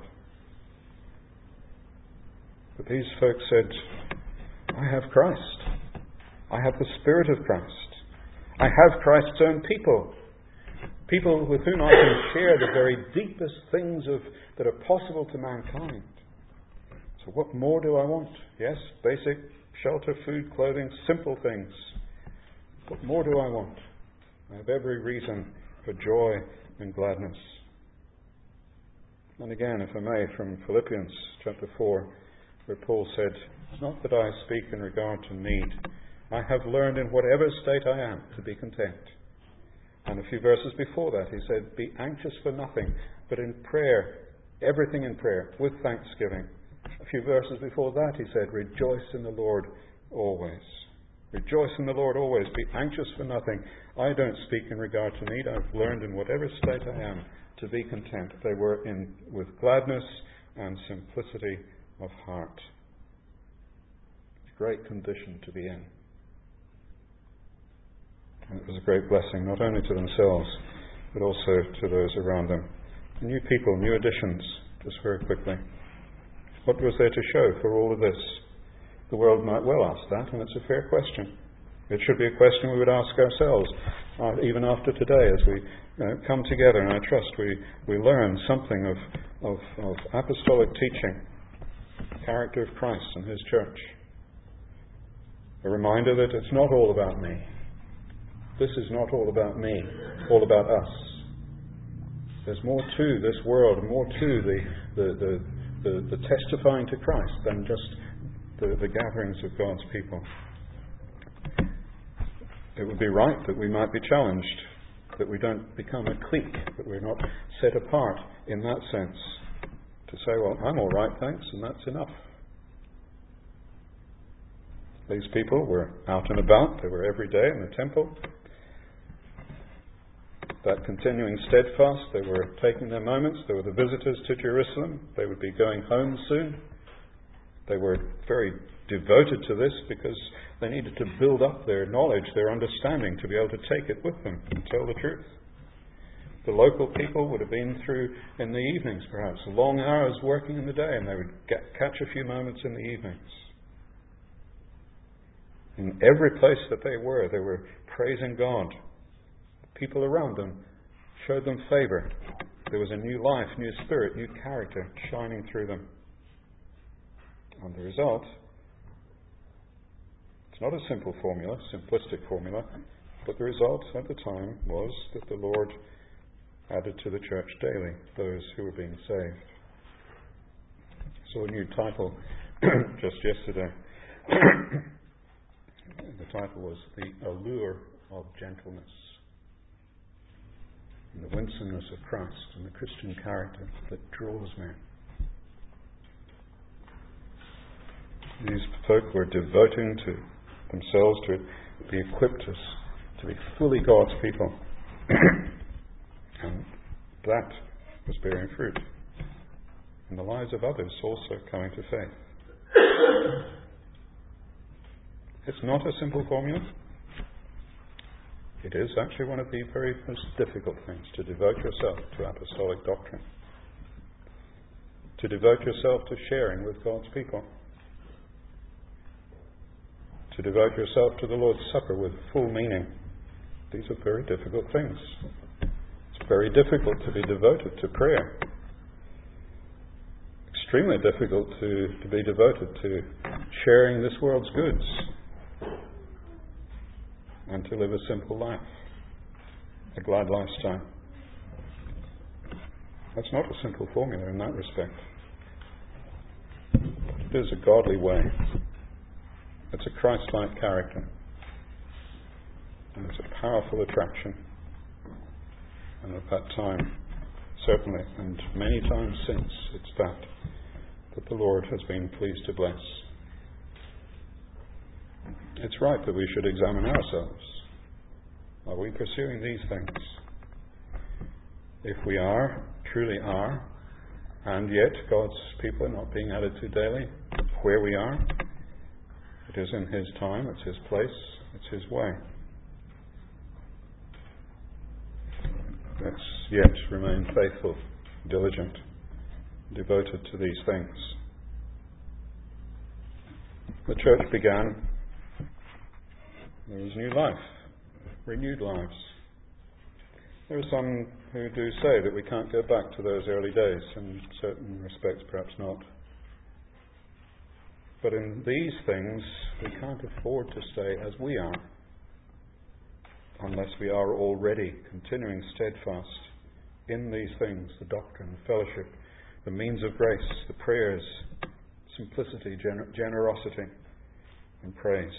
A: But these folks said, I have Christ. I have the Spirit of Christ. I have Christ's own people. People with whom I can share the very deepest things that are possible to mankind. So what more do I want? Yes, basic shelter, food, clothing, simple things. What more do I want? I have every reason for joy and gladness. And again, if I may, from Philippians chapter 4, where Paul said, it's not that I speak in regard to need. I have learned in whatever state I am to be content. And a few verses before that, he said, be anxious for nothing, but in prayer, everything in prayer, with thanksgiving. A few verses before that, he said, rejoice in the Lord always. Rejoice in the Lord always. Be anxious for nothing. I don't speak in regard to need. I've learned in whatever state I am to be content. They were in with gladness and simplicity of heart. Great condition to be in. And it was a great blessing, not only to themselves, but also to those around them. New people, new additions, just very quickly. What was there to show for all of this? The world might well ask that, and it's a fair question. It should be a question we would ask ourselves, even after today, as we come together, and I trust we learn something of apostolic teaching, the character of Christ and His church. A reminder that it's not all about me. This is not all about me, all about us. There's more to this world, more to the testifying to Christ than just the gatherings of God's people. It would be right that we might be challenged, that we don't become a clique, that we're not set apart in that sense, to say, well, I'm all right, thanks, and that's enough. These people were out and about, they were every day in the temple. That continuing steadfast, they were taking their moments, they were the visitors to Jerusalem, they would be going home soon. They were very devoted to this because they needed to build up their knowledge, their understanding, to be able to take it with them and tell the truth. The local people would have been through, in the evenings perhaps, long hours working in the day, and they would catch a few moments in the evenings. In every place that they were praising God. People around them showed them favour. There was a new life, new spirit, new character shining through them. And the result, it's not a simple formula, simplistic formula, but the result at the time was that the Lord added to the church daily those who were being saved. I saw a new title just yesterday. The title was The Allure of Gentleness. And the winsomeness of Christ and the Christian character that draws men. These folk were devoting to themselves to be equipped to be fully God's people. And that was bearing fruit. And the lives of others also coming to faith. It's not a simple formula. It is actually one of the very most difficult things to devote yourself to apostolic doctrine. To devote yourself to sharing with God's people. To devote yourself to the Lord's Supper with full meaning. These are very difficult things. It's very difficult to be devoted to prayer. Extremely difficult to be devoted to sharing this world's goods. And to live a simple life. A glad lifestyle. That's not a simple formula in that respect. It is a godly way. It's a Christ-like character. And it's a powerful attraction. And at that time, certainly, and many times since, it's that the Lord has been pleased to bless. It's right that we should examine ourselves. Are we pursuing these things? If we are, truly are, and yet God's people are not being added to daily, where we are, it is in His time, it's His place, it's His way. Let's yet remain faithful, diligent, devoted to these things. The church began. There was new life, renewed lives. There are some who do say that we can't go back to those early days, in certain respects perhaps not. But in these things, we can't afford to stay as we are, unless we are already continuing steadfast in these things: the doctrine, the fellowship, the means of grace, the prayers, simplicity, generosity, and praise.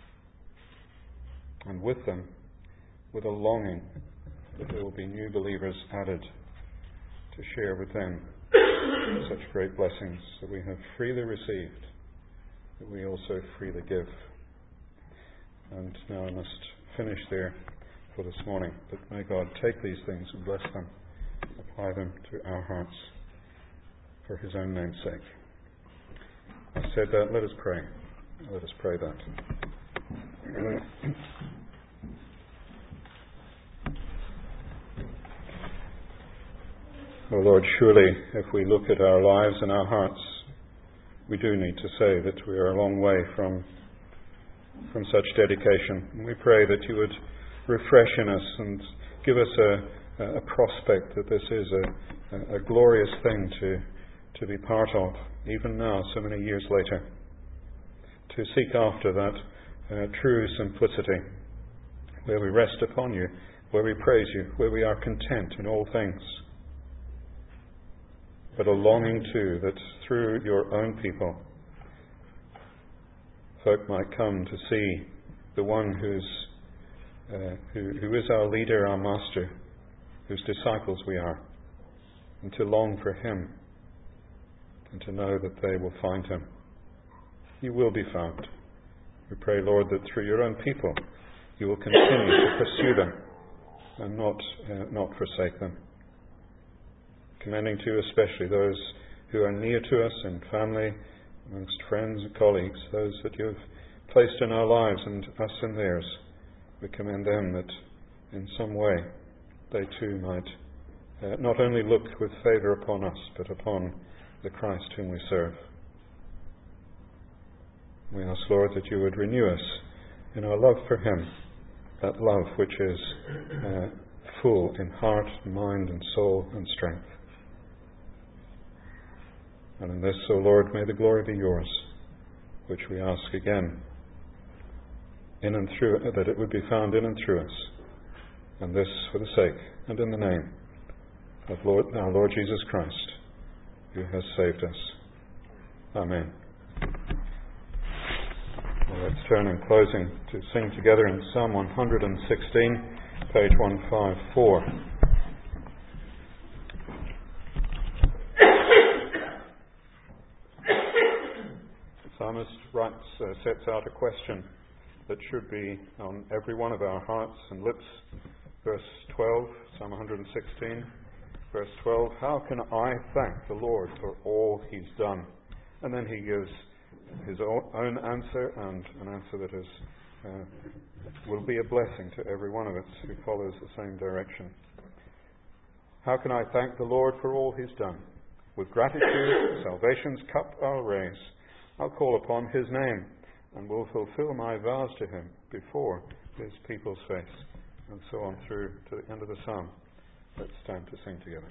A: And with them, with a longing that there will be new believers added to share with them such great blessings that we have freely received, that we also freely give. And now I must finish there for this morning. But may God take these things and bless them, apply them to our hearts for His own name's sake. I said that, let us pray. Let us pray that. Oh Lord, surely if we look at our lives and our hearts, we do need to say that we are a long way from such dedication. And we pray that you would refresh in us and give us a prospect that this is a glorious thing to be part of, even now, so many years later. To seek after that true simplicity, where we rest upon you, where we praise you, where we are content in all things. But a longing too that through your own people, folk might come to see the one who is our leader, our master, whose disciples we are, and to long for him, and to know that they will find him. You will be found. We pray, Lord, that through your own people you will continue to pursue them and not forsake them. Commending to you especially those who are near to us in family, amongst friends and colleagues, those that you have placed in our lives and us in theirs. We commend them that in some way they too might not only look with favour upon us, but upon the Christ whom we serve. We ask, Lord, that you would renew us in our love for him, that love which is full in heart, mind and soul and strength. And in this, O Lord, may the glory be yours, which we ask again, in and through, that it would be found in and through us, and this for the sake and in the name of our Lord Jesus Christ, who has saved us. Amen. Well, let's turn in closing to sing together in Psalm 116, page 154. The psalmist sets out a question that should be on every one of our hearts and lips. Verse 12, Psalm 116, verse 12, how can I thank the Lord for all he's done? And then he gives his own answer, and an answer that is will be a blessing to every one of us who follows the same direction. How can I thank the Lord for all he's done? With gratitude, salvation's cup I'll raise. I'll call upon his name, and will fulfill my vows to him before his people's face. And so on through to the end of the psalm. Let's stand to sing together.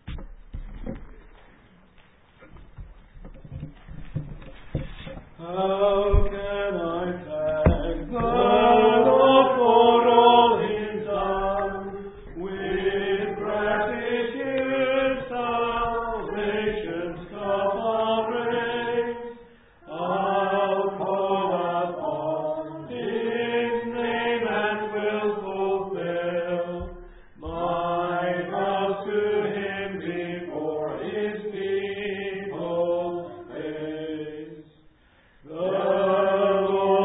B: How can I thank the Lord for all he's done? With gratitude, salvation's cup I'll raise. I'll call upon his name and will fulfill my vows to him before his people's face. The Lord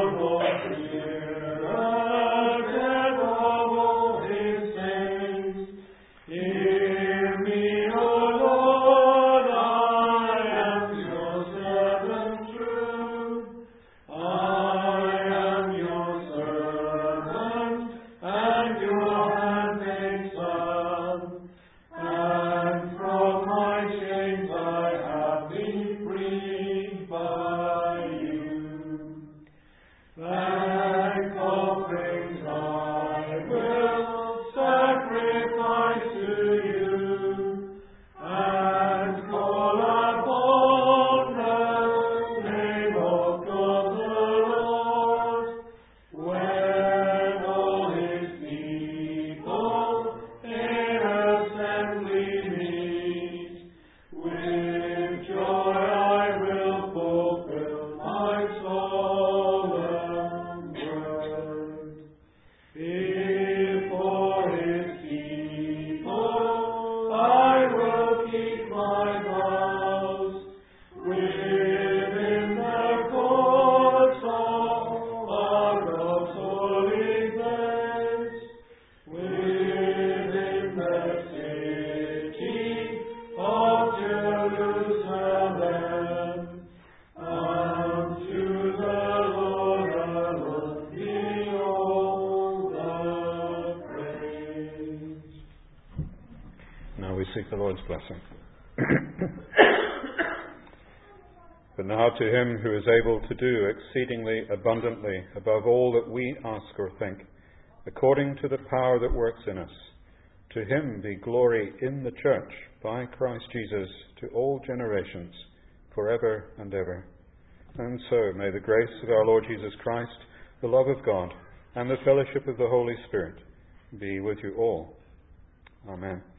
A: blessing. But now to him who is able to do exceedingly abundantly above all that we ask or think, according to the power that works in us, to him be glory in the church by Christ Jesus to all generations, forever and ever. And so may the grace of our Lord Jesus Christ, the love of God, and the fellowship of the Holy Spirit be with you all. Amen.